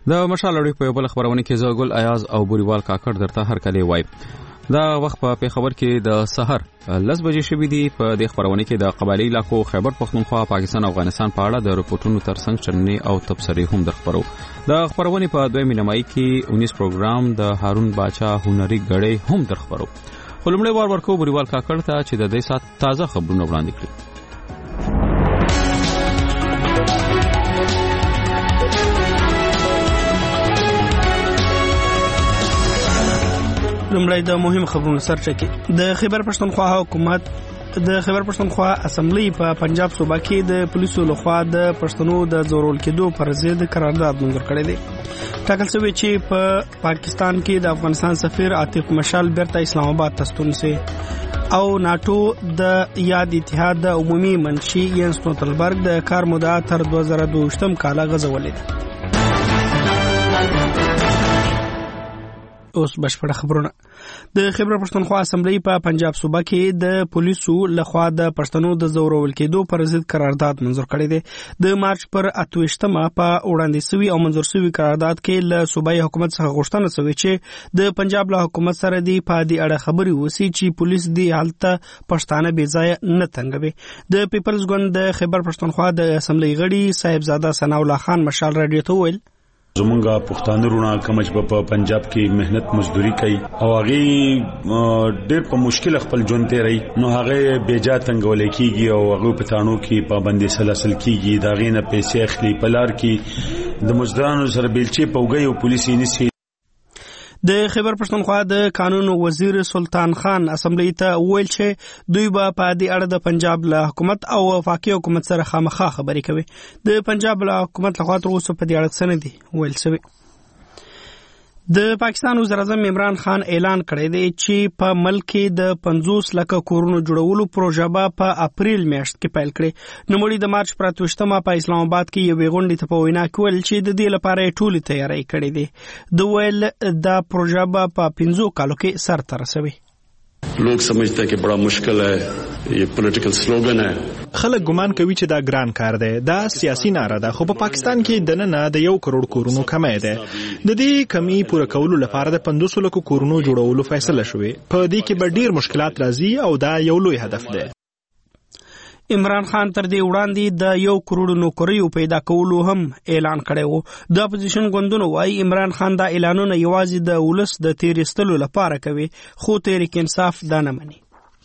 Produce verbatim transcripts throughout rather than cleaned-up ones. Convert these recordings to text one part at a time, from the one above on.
د مشال اړوي په بل خبرونه کې زګل ایاز او بوریوال کاکړ درته هر کله وای دا وخت په خبر کې د سحر لس بجې شوې دي. په دې خبرونه کې د قبایلی علاقو خیبر پختونخوا پاکستان او افغانستان په اړه د رپورټونو ترڅنګ چرنی او تبصرې هم درخبرو. د خبرونه په دویمه نیمایي کې انیس پروګرام د هارون باچا هنري غړې هم درخبرو. ولومړی وار ورکو بوریوال کاکړ ته چې د دې سات تازه خبرونه وړاندې کړي. لومړی د مهم خبرونو سرچکه د خیبر پښتونخوا حکومت د خیبر پښتونخوا اسمبلی په پنجاب صوبه کې د پولیسو لخوا د پښتنو د زورول کېدو پر ضد قرارداد منظور کړی دی. ټاکل شوی چې په پاکستان کې د افغانستان سفیر عاطف مشال بیرته اسلام آباد ته ستون سي او ناتو د یاد اتحاد د عمومي منشي ینس سټولتنبرګ د کار مدعا تر دوه زره دوه کال غځولې ده. اوس بشپړه خبرونه. د خیبر پښتونخوا اسمبلی په پنجاب صوبه کې د پولیسو لخوا د پښتنو د زورول کېدو پر ضد قرارداد منظور کړی دی. د مارچ پر اتوشتمه په وړاندې شوی او منظور شوی قرارداد کې له صوبایي حکومت څخه غوښتنه شوې چې د پنجاب له حکومت سره دی په دې اړه خبري وسی چې پولیس دی حالت پښتانه بې ځای نه تنګوي. د پیپلز ګوند د خیبر پښتونخوا د اسمبلی غړي صاحبزاده ثنا الله خان مشال رادیو ته ویل زمونږه پښتانه رونه کومج په پنجاب کې مهنت مزدوري کوي او هغه ډېر په مشکل خپل ژوند تیري نو هغه بیجا تنګول کیږي او هغه په تانو کې پابندي سلسل کیږي دا غینه پیسې اخلي پلار کې د مزدورانو سره بیلچې پوګي او پولیسي نسی. د خیبر پښتونخوا د قانون وزیر سلطان خان اسمبلی ته ویل چې دوی به په دې اړه د پنجاب له حکومت او وفاقي حکومت سره خامخا خبرې کوي. د پنجاب له حکومت لخوا تر اوسه په دې اړه څه نه دي ویل شوی. د پاکستان وزیر اعظم عمران خان اعلان کړی دی چې په ملک کې د پنځوس لکه کورونو جوړولو پروژه به په اپریل میاشت کې پیل کړي. نوموړي د مارچ پر اتوشتمه په اسلام آباد کې یو غونډې ته په وینا کې ویل چې د دې لپاره ټولې تیاری کړې دي. د ویل دا پروژه به په پنځو کالو کې سر ته رسوي. लोग समझते हैं कि बड़ा मुश्किल है, ये पॉलिटिकल स्लोगन है. خلک ګمان کوي چې دا ګران کار دی، دا سیاسي ناره ده، خو په پاکستان کې دننه د یو کروڑ کورونو کمی ده. د دې کمی پوره کولو لپاره د پنځوس لکو کورونو جوړولو فیصله شوې. په دې کې به ډیر مشکلات راځي او دا یو لوی هدف دی. عمران خان تر دې وړاندې د یو کروڑ نوکریو پیدا کولو هم اعلان کړی و. د اپوزیشن ګوندونو وايي عمران خان دا اعلانونه یوازې د ولس د تیرستلو لپاره کوي، خو تحریک انصاف دا نه مني.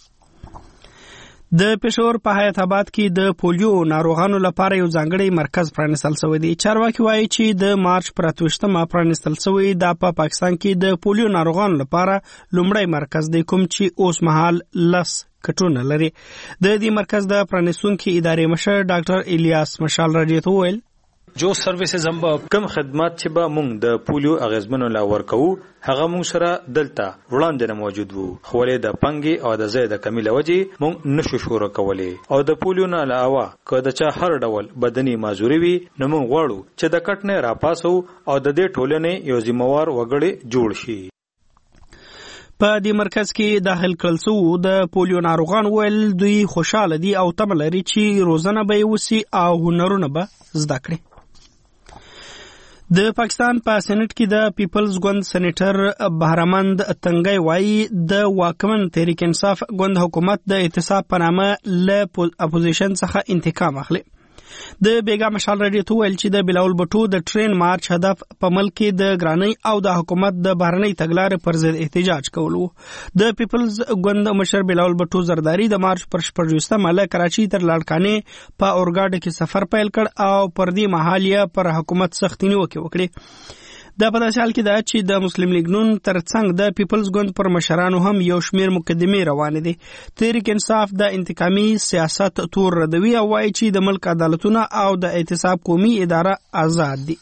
د پېښور په حیات آباد کې د پولیو ناروغانو لپاره یو ځانګړی مرکز پرانیستل شوی دی. چارواکي وايي چې د مارچ پر اتوشتمه پرانیستل شوی دا په پا پاکستان کې د پولیو ناروغانو لپاره لومړی مرکز دی کوم چې اوس مهال لس کټونه لري. د دې مرکز د پرانیستونکو ادارې مشر ډاکټر الیاس مشال رادیو ته ویل جو سرویسز هم کم خدمات چې به مونږ د پولیو اغیزمنو لا ورکو هغه مونږ سره دلته وړاندې نه موجود وو، خو له د پنګي او د زید کمیله وجي مونږ نشو شروع کولای. او د پولیو نه علاوه که د چا هر ډول بدني معذوري وي نو مونږ غواړو چې د کټ نه راپاسو او د دې ټولنې یو ذمہوار وګړي جوړ شي. په دې مرکز کې داخل کړل شو د پولیو ناروغان ویل دوی خوشاله دي او تمه لري چې روزنه به وسی او هنرونه به زده کړي. د پاکستان په سېنات کې د پیپلز ګوند سېنیټر بهرمند تنګي وایي د واکمن تحریک انصاف ګوند حکومت د اعتصاب په نامه له اپوزیشن څخه انتقام اخلي. د بیګا مشال رادیو ته ویل چې د بلاول بټو د ټرین مارچ هدف په ملک کې د ګرانۍ او د حکومت د بهرنۍ تګلارې پر ضد احتجاج کول وو. د پیپلز ګوند مشر بلاول بټو زرداری د مارچ پر شپږویشتمه له کراچۍ تر لاړکانې په اورګاډ کې سفر پیل کړ او پر دې مهال یې پر حکومت سختي نیوکې وکړې. د په داسې حال کې دا چې د مسلم لیگ نون ترڅنګ د پیپلز ګوند پر مشرانو هم یو شمیر مقدمې روانې دي. تحریک انصاف د انتقامي سیاست تور ردوي او وایي چې د ملک عدالتونه او د اعتصاب قومي اداره آزاد دي.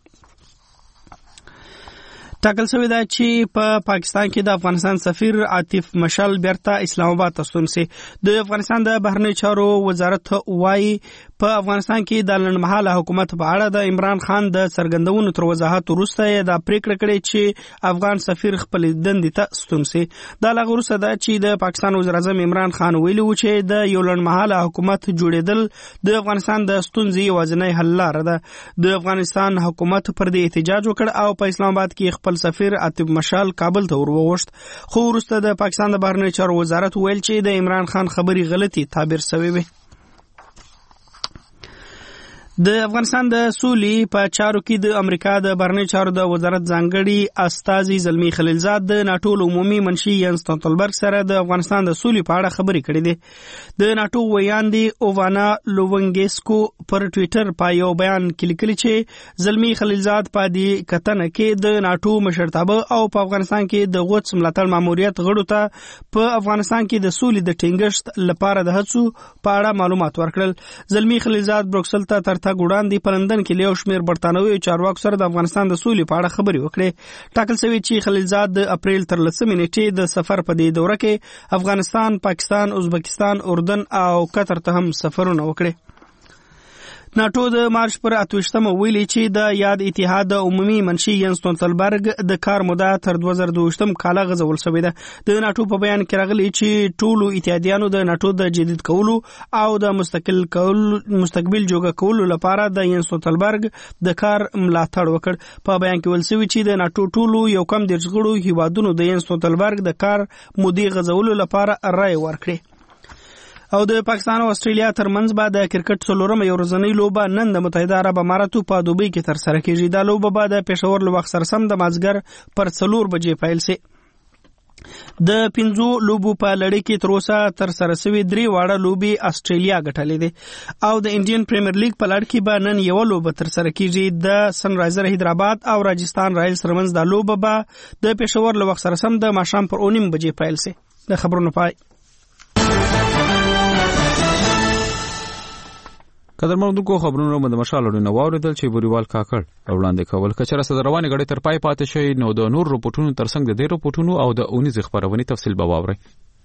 ټاکل شوی دا چې په پا پاکستان کې د افغانستان سفیر عاطف مشال بیرته اسلام آباد ته ستون سي. د افغانستان د بهرنی چارو وزارت وايي په افغانستان کې د لنډمهاله حکومت په اړه د عمران خان د څرګندونو تر وضاحت وروسته د پریکړه کړې چې افغان سفیر خپل دندې ته ستون سي. دا لا وروسته دا چې د پاکستان وزیر اعظم عمران خان ویلي و چې د یو لنډمهاله حکومت جوړېدل د افغانستان د ستونزې یوازینۍ حل لاره ده. د افغانستان حکومت پر دې احتجاج وکړ او په اسلام آباد کې خپل سفیر عاطف مشال کابل ته وروغوښت، خو وروسته د پاکستان د بهرنیو چارو وزارت ویل چې د عمران خان خبري غلطي تعبیر شوی وي. د افغانستان د سولې په چارو کې د امریکا د بهرنیو چارو د وزارت ځانګړي استازي زلمی خلیلزاد د ناټو عمومي منشي ینس ستولتنبرګ سره د افغانستان د سولې په اړه خبرې کړې دي. د ناټو ویاندې اووانا لوونګیسکو پر ټوئیټر په یو بیان کې لیکلي چې زلمی خلیلزاد په دې کتنه کې د ناټو مشرتابه او په افغانستان کې د قدس ملاتړ ماموریت غړو ته په افغانستان کې د سولې د ټینګښت لپاره د هڅو په اړه معلومات ورکړل. زلمی خلیلزاد بروکسل ته تر تا ګوډاندې په لندن کې له یو شمېر برتانوي چارواکو سره د افغانستان د سولې په اړه خبرې وکړې. ټاکل شوی چې خلیلزاد د اپریل تر لسمې نیټې د سفر په دې دوره کې افغانستان، پاکستان، ازبکستان، اردن او قطر ته هم سفرونه وکړي. ناټو د مارچ پر اتوشتمه ویلي چې د یاد اتحاد د عمومي منشي ینس ستولتنبرګ د کار موده تر دوه زره دوه کاله غځول شوې ده. د ناټو په بیان کې راغلي چې ټولو اتحادیانو د ناټو د جدید کولو او د مستقل کولو مستقبل جوړه کولو لپاره د ینس ستولتنبرګ د کار ملاتړ وکړ. په بیان کې ویل شوی چې د ناټو ټولو یو کم دېرش غړو هیوادونو د ینس ستولتنبرګ د کار مودې غځولو لپاره رائے ورکړي. او د پاکستان او استرالیا ترمنځ به د کرکټ څلورمه یو ورځنۍ لوبه نن د متحده عرب اماراتو په دوبۍ کې ترسره کیږي. دا لوبه به د پېښور له وخت سره سم د مازدیګر پر څلور بجې پیل شي. د پنځو لوبو په لړۍ کې تر اوسه ترسره شوي درې واړه لوبې استرالیا ګټلې دي او د انډین پریمیر لیګ په لړ کې به نن یو لوبه ترسره کیږي. د سن رایزر حیدرآباد او راجستان رایلز ترمنځ د لوبه به د پېښور له وخت سره سم د ماښام پر اونیم بجې پیل شي. د خبرونو پای. قدرمنونکو خبرونو مده مشالونه واوریدل چې بوریوال کاکړ وړاندې کول کچره صدر روانه غړي تر پای پاتې شي. نو د نور رپورټونو ترڅنګ د دې رپورټونو او د اونیز خبرونه تفصیل به واوري.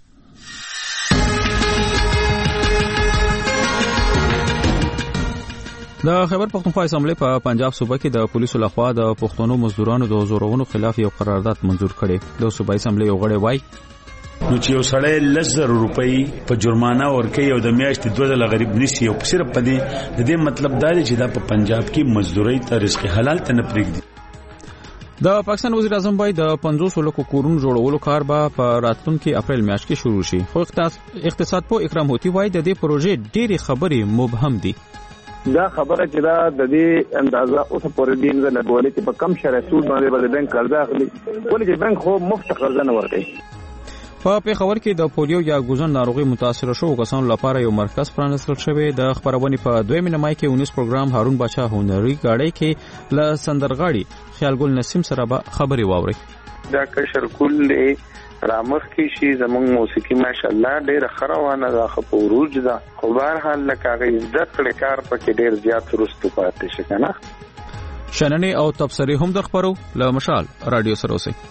د خیبر پختونخوا اسمبلی په پنجاب صوبه کې د پولیسو لخوا د پښتنو مزدورانو د زورونو خلاف یو قرارداد منزور کړي. د صوبایي اسمبلی یو غړی وای نو چې یو سړی لس زره روپۍ په جرمانه ورکوي او د میاشتې دوه ځله غریب نیسي او صرف په دې د دې مطلب دا دی چې دا په پنجاب کې مزدورۍ ته رزق حلال ته نه پرېږدي. د پاکستان وزیر اعظم بای د پنځوس لکو کورونو جوړولو کار به په راتلونکي اپریل میاشت کې شروع شي. خو اقتصاد په اکرام هوتی وای د دې پروژې ډېری خبرې مبهم دي. دا خبره چې دا د دې اندازه اوس پورې دین نه لګولې چې په کم شرایطو باندې به بانک قرضه اخلي، ولې چې بانک خو مفت قرضه نه ورکوي. په پیښور کې د پولیو یا ګوزن ناروغي متاثر شوو کسانو لپاره یو مرکز پرانستل شوی. د خبرونه په دویمه نیمه کې اونیس پروګرام هارون بچا هنري غاړي کې ل سندرغاړي خیالګل نسیم سره به خبري واوري. دا کشر کل رامخ کې شي زموږ موسیقي ماشاءالله ډېر خروانه ده، خو روج ده، خو بهر حال لکه عزت کړه کار پکې ډېر زیات رستو پاتې شي کنه. شننې او تبصرې هم در خبرو له مشال رادیو سره اوسئ.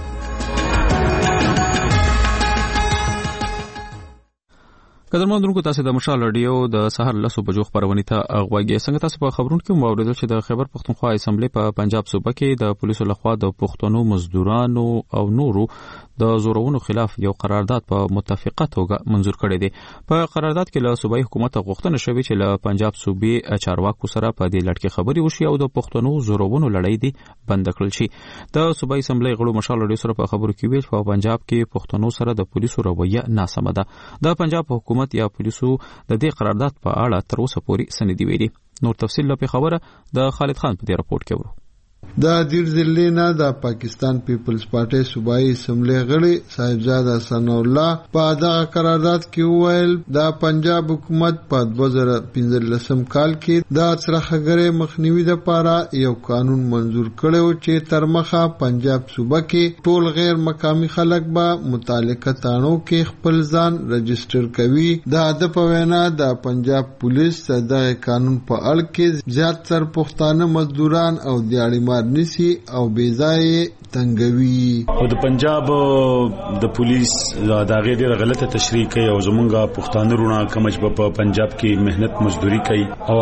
قدرمنونکو تاسو د مشال رادیو د سحر لسو بجو خبرونه ته اغواګي. څنګه تاسو په خبرونو کې موریدل چې د خیبر پختونخوا اسمبلی په پنجاب صوبه کې د پولیسو لخوا د پښتنو مزدورانو او نورو د زورونو خلاف یو قرارداد په متفقه توګه منزور کړی دی. په قرارداد کې له صوبایي حکومت غوښتنه شوې چې له پنجاب صوبې چارواکو سره په دې لړ کې خبري وشي او د پښتنو زورونو لړۍ دی بند کړل شي. د صوبایي اسمبلی غړو مشال رادیو سره په خبرو کې ویل چې په پنجاب کې پښتنو سره د پولیسو رویه ناسمه ده. د پنجاب حکومت یا پولیسو د دې قرارداد په اړه تر اوسه پورې سندې ویلي. نور تفصیل په خبره د خالد خان په دې راپورټ کې ورو. دا دیر ضلع نه د پاکستان پیپلز پارټي صوبایي اسمبلی غړي صاحبزاده ثنا الله په دغه قرارداد کې وویل د پنجاب حکومت په دوه زره پنځلسم کال کې د سرخګرې مخنیوي لپاره یو قانون منزور کړو چې تر مخه پنجاب صوبه کې ټول غیر مقامی خلک به متعلقه تانو کې خپل ځان رجسټر کوي. د د په وینا د پنجاب پولیس دغه قانون په اړه کې زیات تر پښتانه مزدوران او دیاړي کار نسی او بیځای تنګوي. او د پنجاب د پولیس دا غیر ډیره غلطه تشریح کوي او زمونږه پښتانه رونه کمج په پنجاب کې مهنت مزدوري کوي او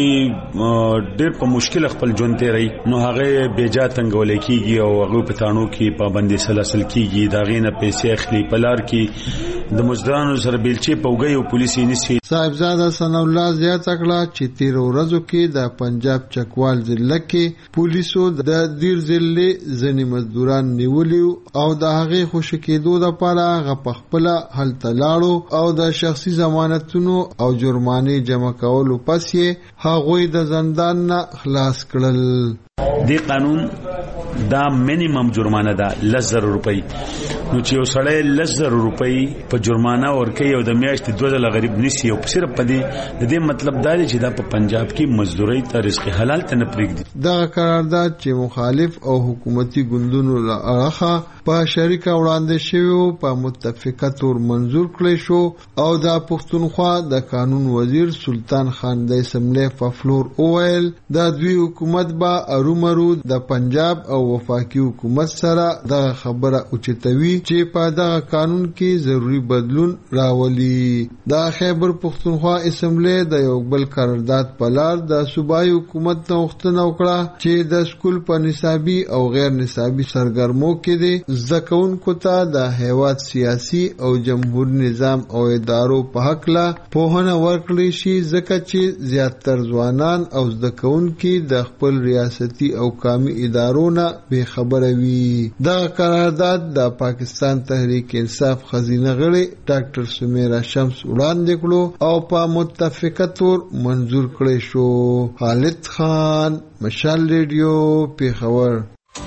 هغه ډیر په مشکل خپل ژوند تیري نو هغه بیجا تنګول کیږي او هغه په تانو کې پابندي سلسل کیږي دا غینه پیسې اخلي پلار کې د مزدورانو سره بیلچې پوګي او پولیس یې نسی. صاحبزاده ثنا الله زیات کړه چې تیر ورځو کې د پنجاب چکوال ضلع کې پولیسو د دیر ضلع ځنی مزدوران نیولیو او د هغه خوشی کېدو لپاره غ خپل حل تلاړو او د شخصي ضمانتونو او جرمانه جمع کولو پس یې هغوی د زندان نه خلاص کړل. دی قانون دا مینیمم جرمانه ده لس زره روپۍ نو چې یو سړی لس زره روپۍ په جرمانه ورکوي او د میاشتې دوه ځله غریب نیسي او صرف په دې د دې مطلب دا دی چې دا په پنجاب کې مزدورۍ ته رزق حلال ته نه پرېږدي. دغه قرارداد چې مخالف او حکومتي ګوندونو له اړخه په شریکه وړاندې شوی په متفقه تور منظور کړی شو او د پښتونخوا د قانون وزیر سلطان خان د اسمبلی په فلور اویل د دوی حکومت با ارومرو د پنجاب او وفاقي حکومت سره د خبره اوچتوي چې په دغه قانون کې ضروری بدلون راولي. د خیبر پښتونخوا اسمبلی د یو بل قرارداد په لار د صوبایي حکومت نه غوښتنه وکړه چې د سکول په نصابي او غیر نصابي سرګرمو کې د زده کوونکو ته د هیواد سیاسي او جمهور نظام او ادارو په حق لا پوهنه ورکړي شي ځکه چې زیاتره ځوانان او زده کوونکي د خپل ریاستي او قومي ادارو نه بې خبره وي. دا قرارداد د پاکستان تحریک انصاف خزینه غړي ډاکټر سمیرا شمس وړاندې کړو او په متفقه تور منظور کړی شو. خالد خان، مشال ریډیو، پیښور.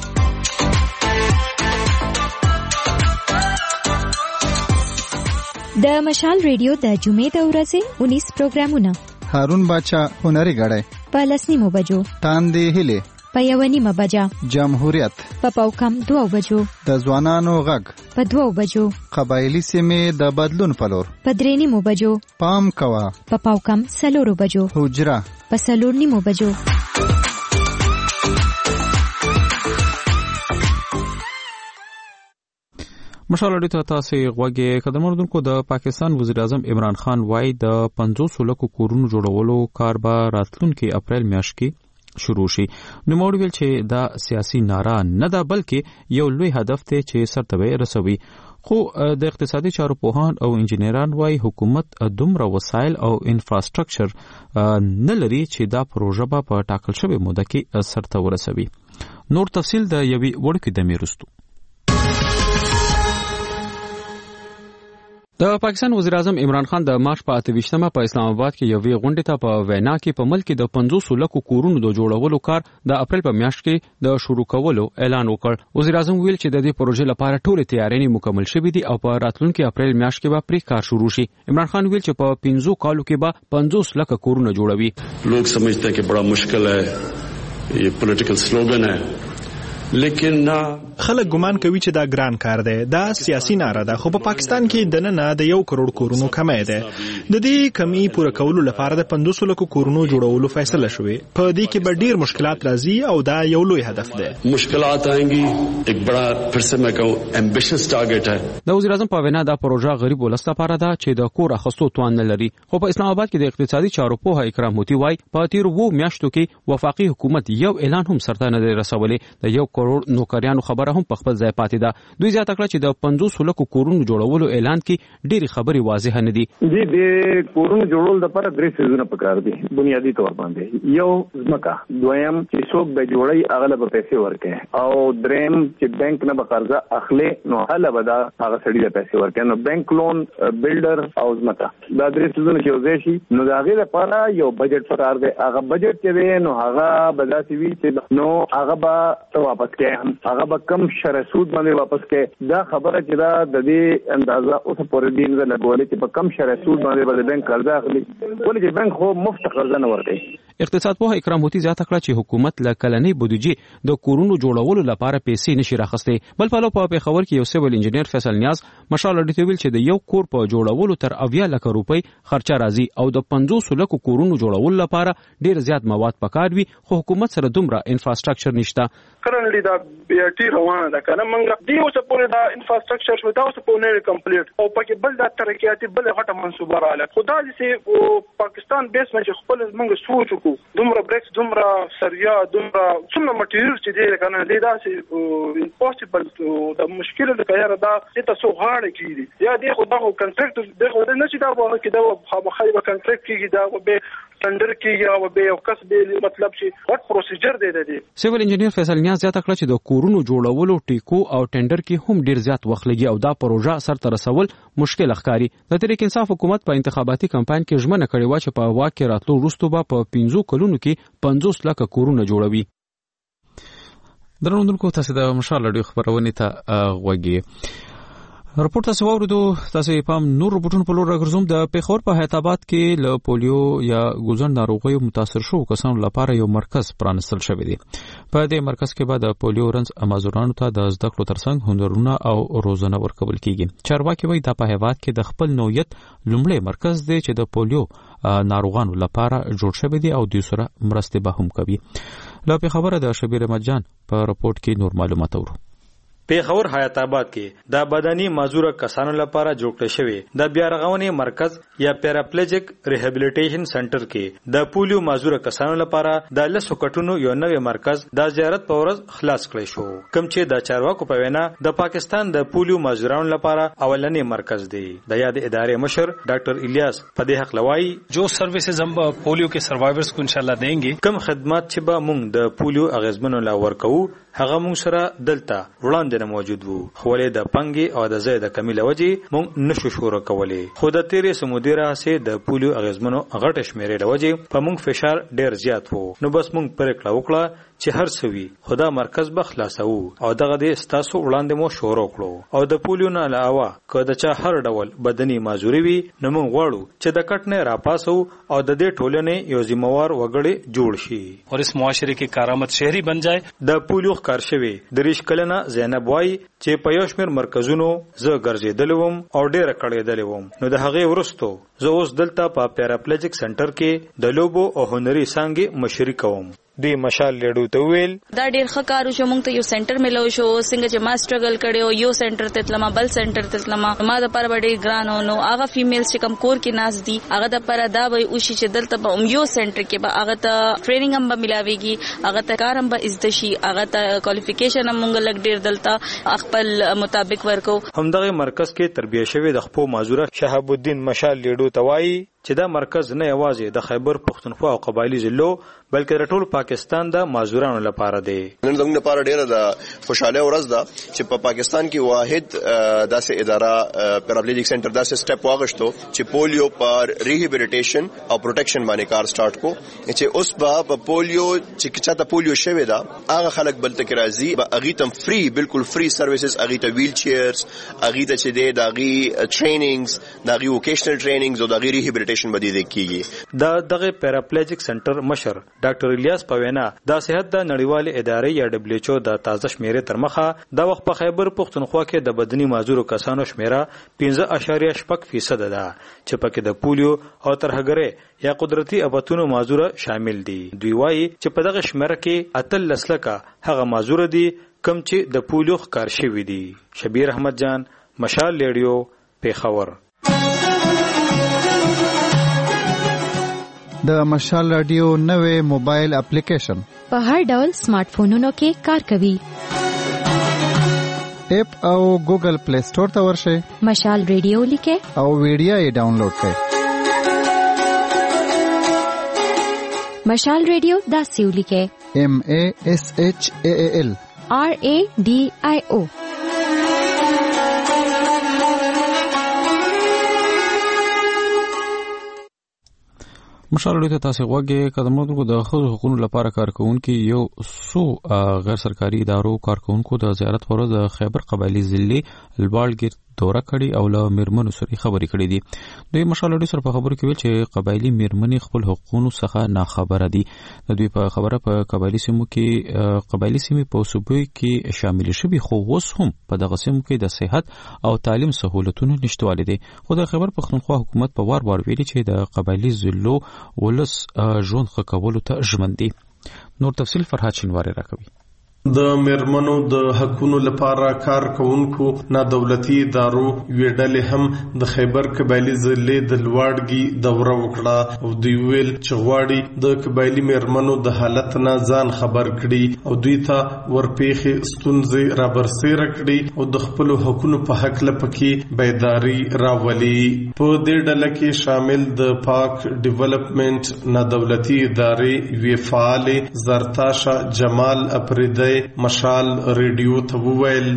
د مشال ریډیو د جمعې د ورځې انیس پروګرامونه: هارون باچا هنري غړی په لسنیمو بجو، تاندې هلې په یو نیمه بجه، جمهوریت په پاوکم دوه بجو، د ځوانانو غږ په دوه بجو، قبایلی سیمې د بدلون په لور په درې نیمو بجو، پام کوا په پاوکم څلورو بجو، حجره په څلور نیمو بجو. مشال اړیته تاسو غوږی قدرمنونکو د پاکستان وزیر اعظم عمران خان وايي د پنځوس لکو کورونو جوړولو کار به راتلونکي اپریل میاشت کې شروع شي. نو موږ ویل چې دا سیاسي ناره نه ده بلکې یو لوی هدف دی چې سرته رسوي. خو د اقتصادي چارو پوهان او انجنیران وايي حکومت دومره وسایل او انفراستراکچر نه لري چې دا پروژه به په ټاکل شوی موده کې سرته ورسوي. نور تفصیل د یوې وړوکې دمې وروسته. د پاکستان وزیر اعظم عمران خان د مارچ په اته ویشتمه په اسلام آباد کې یوې غونډې ته په وینا کې په ملک د پنځوس لکو کورونو د جوړولو کار د اپریل په میاشت کې د شروع کولو اعلان وکړ. وزیر اعظم ویل چې د دې پروژې لپاره ټول تیاري مکمل شوې دي او په راتلونکي اپریل میاشت کې به پرې کار شروع شي. عمران خان ویل چې په پنځو کالو کې به پنځوس لکه کورونه جوړوي. लोग समझते हैं कि बड़ा मुश्किल है, ये पॉलिटिकल स्लोगन है, لیکن خلک ګمان کوي چې دا ګران کار دی، دا سیاسي ناره ده، خو په پاکستان کې دننه د یو کروڑ کورونو کمی ده. د دې کمی پوره کولو لپاره د پنځوس لکو کورونو جوړولو فیصله شوې. په دې کې به ډیر مشکلات راځي او دا یو لوی هدف دی. مشکلات آئیں گی، ایک بڑا پھر سے میں کہوں ایمبیشس ټارګټ ہے. د وزیر اعظم په وینا دا پروژه غریب ولست لپاره ده چې د کور اخستو توان نه لري. خو په اسلام آباد کې د اقتصادي چارو پوهه اکرام موتی وايي په تیر وو میاشتو کې وفاقي حکومت یو اعلان هم سرته نه رسولي. د یو کروڑ نوکریانو خبره هم په خپل ځای پاتې ده. دوی زیاته کړه چې د پنځوس لکو کورونو جوړولو اعلان کې ډېری خبرې واضح نه دي. جی د کورونو جوړول لپاره درې سيزونه پکار دي بنیادی تور باندې. یو ځمکه، دویم چې څوک به جوړي اغله به پیسې ورکړي، او دریم چې بانک نه به قرضه اخلي نو هله به دا هغه سړي له پیسې ورکړي. نو بانک لون، بلډر او ځمکه، دا درې سيزونه چې وځي شي نو دا غي لپاره یو بجټ پکار دی. هغه بجټ چې نو هغه به داسې وي چې نو هغه به واپس واپس کړي هغه به کم شرح سود باندې واپس کړي. دا خبره چې دا د دې اندازه اوس پورې دین نه لګولې چې په کم شرح سود باندې به بانک قرضه اخلي ولې چې بانک خو مفت قرضه نه ورکوي. اقتصاد پوه اکرام هوتی زیاته کړه چې حکومت له کلنۍ بودیجې د کورونو جوړولو لپاره پیسې نشي راخستې. بل پلو په پیښور کې یو سیول انجنیر فیصل نیاز مشال اډیټ ویل چې د یو کور په جوړولو تر اویا لک روپۍ خرچه راځي او د پنځوس لک کورونو جوړولو لپاره ډیر زیات مواد پکار وي خو حکومت سره دومره انفراستراکچر نشته. کرنټلی دا بي ټي روانه ده کنه موږ دی اوس په دا انفراستراکچر شو دا اوس په نه کمپلیټ او پکې بل دا ترقیاتي بل غټه منصوبه رااله خدای دې او پاکستان بیس باندې خپل موږ سوچ وکړو دومره بریکس دومره سریا دومره څومره مټیریل چې دی کنه دی دا سي امپوسیبل دا مشکل ده کایره دا ته سو غاړه کیږي یا دی خو دا کنټراکټ دی خو نه چې دا واه کې دا خامخای به کنټراکټ کیږي دا به ټندر کیږي او به یو کس به مطلب چې وټ پروسیجر دی دی. سیول انجنیر فیصل نیاز زیاته کړه چې د کورونو جوړولو ټیکو او ټندر کې هم ډیر زیات وخت لګي او دا پروژه سر ته رسول مشکل ښکاري. د تحریک انصاف حکومت په انتخاباتي کمپاین کې ژمنه کړې و چې په واک کې راتلو وروسته به په پنځو کلونو کې پنځوس لک کورونه جوړوي. درنوونکو تاسو د مشال اډیو خبرونه ته غوږی رپورټ تاسو ورودو تاسو پام نور رپورټونو په لور راګرځوم. د پیښور په حیات آباد کې له پولیو یا ګوزن ناروغیو متاثر شو کسانو لپاره یو مرکز پرانستل شوی دی. په دې مرکز کې به د پولیو رنځ امازورانو ته د زده کړو ترڅنګ هنرونه او روزنه ورکول کیږي. چارواکي وایي دا په هیواد کې د خپل نوعیت لومړی مرکز دی چې د پولیو ناروغانو لپاره جوړ شوی دی او دوی سره مرستې به هم کوي. لا په خبره د شبیر احمد جان په رپورټ کې نور معلومات ورو. پیښور حیات آباد کې د بدني معذوره کسانو لپاره جوړ کړی شوی د بیا رغونې مرکز یا پیراپلیجیک ریهابلیټیشن سنټر کې د پولیو معذوره کسانو لپاره د لسو کټونو یو نوې مرکز د زیارت په ورځ خلاص کړی شو کوم چې د چارواکو په وینا د پاکستان د پولیو معذورانو لپاره اولنې مرکز دی. د یاد ادارې مشر ډاکټر الیاس په دې حق لوي جو سروسز هم پولیو کې سروایورز کو ان شاء الله دینګي کوم خدمات چې به موږ د پولیو اغیزمنو لا ورکو هغه موږ سره دلته وړاندې نه موجود وو خو له د پنګي او د زید کمیله وجي موږ نشو شروع کولای. خو د تیرې سمودیره سه د پولیو اغیزمنو غټ شمیرې لوجي په موږ فشار ډیر زیات وو نو بس موږ پرې کړه وکړه چې هر سوي خدا مرکز به خلاصو او دغه د ستاسو وړاندې مو شروع کړو او د پولیو نه علاوه که د چا هر ډول بدني معذوري وي نو موږ غواړو چې د کټ نه راپاسو او د دې ټولنې یو ذمہوار وګړي جوړ شي او اس معاشره کې کارآمد شهري بن جائے. د پولیو کار شوی دریش کلنه زینب وای چې په یو شمیر مرکزونو زه ګرځیدلوم او ډیر کړیدلوم نو د هغه ورستو زه اوس دلته په پیراپلیجیک سنټر کې د لوبو او هنري څنګه مشري کوم. دی مشال لیډو ته ویل دا ډیر ښه کار شو موږ ته یو سنټر ملو شو څنګه چې ما سټرګل کړو یو سنټر ته تلما بل سنټر ته تلما ما د پر وړي ګران نو هغه فیمیلز چې کم کور کې ناز دي هغه د پر دا وي او شي چې دلته په یو سنټر کې به هغه ته ټریننګ هم ملاويږي هغه ته کار هم به عزت شي هغه ته کوالیفیکیشن هم موږ لګ ډیر دلته خپل مطابق ورکو. همدغه مرکز کې تربیه شوی د خپل معذوره شهاب الدین مشال لیډو ته وایي چې دا مرکز نه یوازې د خیبر پختونخوا او قبایلی ضلعو بلکې د ټول پاکستان د معذورانو لپاره دی. نن زموږ لپاره ډیره د خوشاله ورځ ده چې په پاکستان کې واحد داسې اداره پیراپلیجیک سنټر داسې سټپ واغښتو چې پولیو پر ریهابلیټیشن او پروټیکشن باندې کار سٹارټ کو چې اوس به پولیو چې چاته پولیو شوی دا هغه خلک بل تک راځي به اغه تم فری بالکل فری سرویسز اغه ته ویل چیرز اغه ته چې دی داغي ټریننګز داغي ووکیشنل ټریننګز او داغي ریهابلیټیشن دا دغه پیراپلیجیک سنټر مشر ډاکټر الیاس پوینا د صحت د نړیوال ادارې یا دبليو ایچ او د تازه شمیرې تر مخه د وخت په خیبر پختونخوا کې د بدني معذور کسانو شمیره پنځه اعشاریه شپږ فیصد ده چې پکې د پولیو او ترهګرې یا قدرتي ابتونو معذور شامل دي. دوی وایي چې په دغه شمیره کې اتل لسلکه هغه معذور دي کم چې د پولیو ښکار شوی دي. شبیر احمد جان مشال لیډیو پیښور. د مشال رادیو نوې موبایل اپلیکیشن په هر ډول سمارټ فونونو کې کار کوي. اپ او ګوګل پلی سٹور ته ورشئ مشال رادیو لیکه او ویډیو یې ډاونلوډ کړئ. مشال رادیو دا سیو لیکه M A S H A A L R A D I O. مشال ته تاسو غوږی کډمو د خود حقوقو لپاره کارکونکو یو سو غیر سرکاري ادارو کارکونکو د زیارت پر د خیبر قبایلی ضلع لوالګر دوره کړي او له میرمنو سره خبرې کړې دي. دوی مشال سره په خبرو کې ویل چې قبایلی میرمنې خپل حقوقو څخه ناخبره دي. د دوی په خبره په قبایلی سیمو کې قبایلی سیمې په صوبې کې شامل شوي خو اوس هم په دغه سیمو کې د صحت او تعلیم سہولتونو نشټوالی دي. خو د خیبر پښتونخوا حکومت په وار وار ویلي چې د قبایلی ضلعو ولس ژوند ښه کولو ته ژمن دي. نور تفصیل فرهاد شینواری راکوي. د میرمنو د حقوقو لپاره کار کوونکو نه دولتي ادارو ویډل هم د خیبر قبایلی ضلع د لوړګي دوره وکړه او دوی ویل چې غواړي د قبایلی میرمنو د حالت نه ځان خبر کړي او دوی ته ورپېخي ستونزې را برسېره کړي او د خپل حقوقو په حق لپاره بیداری راولي. په دې ډله کې شامل د پاک ډیولپمنٹ نه دولتي ادارې وی فعال زرتاشا جمال اپریدی مشال ریډیو ته وویل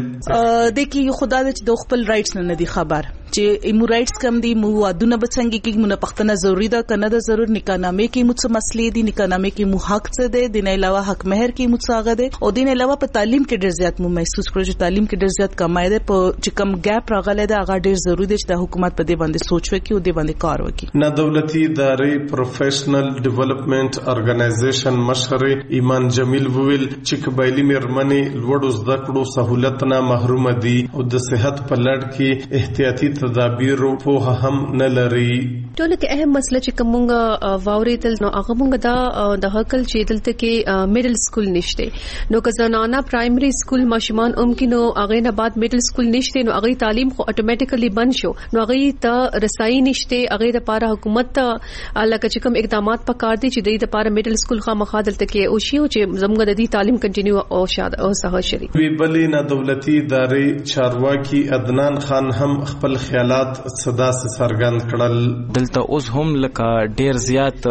د کی خدا د خپل رائټس نه ندي خبر چې ایمو رائټس کم دي مو ادونه بچنګي کې مونږ پښتنه ضروری ده کنه ده ضرور نکانامه کې مو څه مسلې دي نکانامه کې مو حق څه ده د نه علاوه حق مہر کې مو څه ده او د نه علاوه په تعلیم کې ډېر زیات مو محسوس کړو چې تعلیم کې ډېر زیات کمای ده په چې کم ګاپ راغله ده هغه ډېر ضروری ده چې د حکومت په دې باندې سوچ وکړي او دې باندې کار وکړي. نه دولتي ادارې پروفیشنل ډیولپمنٹ ارګنایزیشن مشر ایمان جمیل ویل چې قبایلی میرمنې لوړو زده کړو سہولت نه محروم دي او د صحت په لړ کې احتیاطي تدابیر په هم نه لري. ټول کې اهم مسله چې کومه واورېدل نو هغه موږ دا د حقل چې دلته کې میډل سکول نشته نو که زنانه پرایمري سکول ماشومان هم کې نو هغه نه بعد میډل سکول نشته نو هغه تعلیم خو اتوماتیکلی بند شو نو هغه ته رسایي نشته هغه د لپاره حکومت ته لکه چې کوم اقدامات پکار دي چې د لپاره میډل سکول خامخا دلته کې او شی او چې زموږ د دې تعلیم کنټینیو او شاده او سهه شری وی بلې نه دولتي ادارې چارواکي عدنان خان هم خپل خیالات صدا سے سرګند کړل. دلته اوس هم لکه ډیر زیات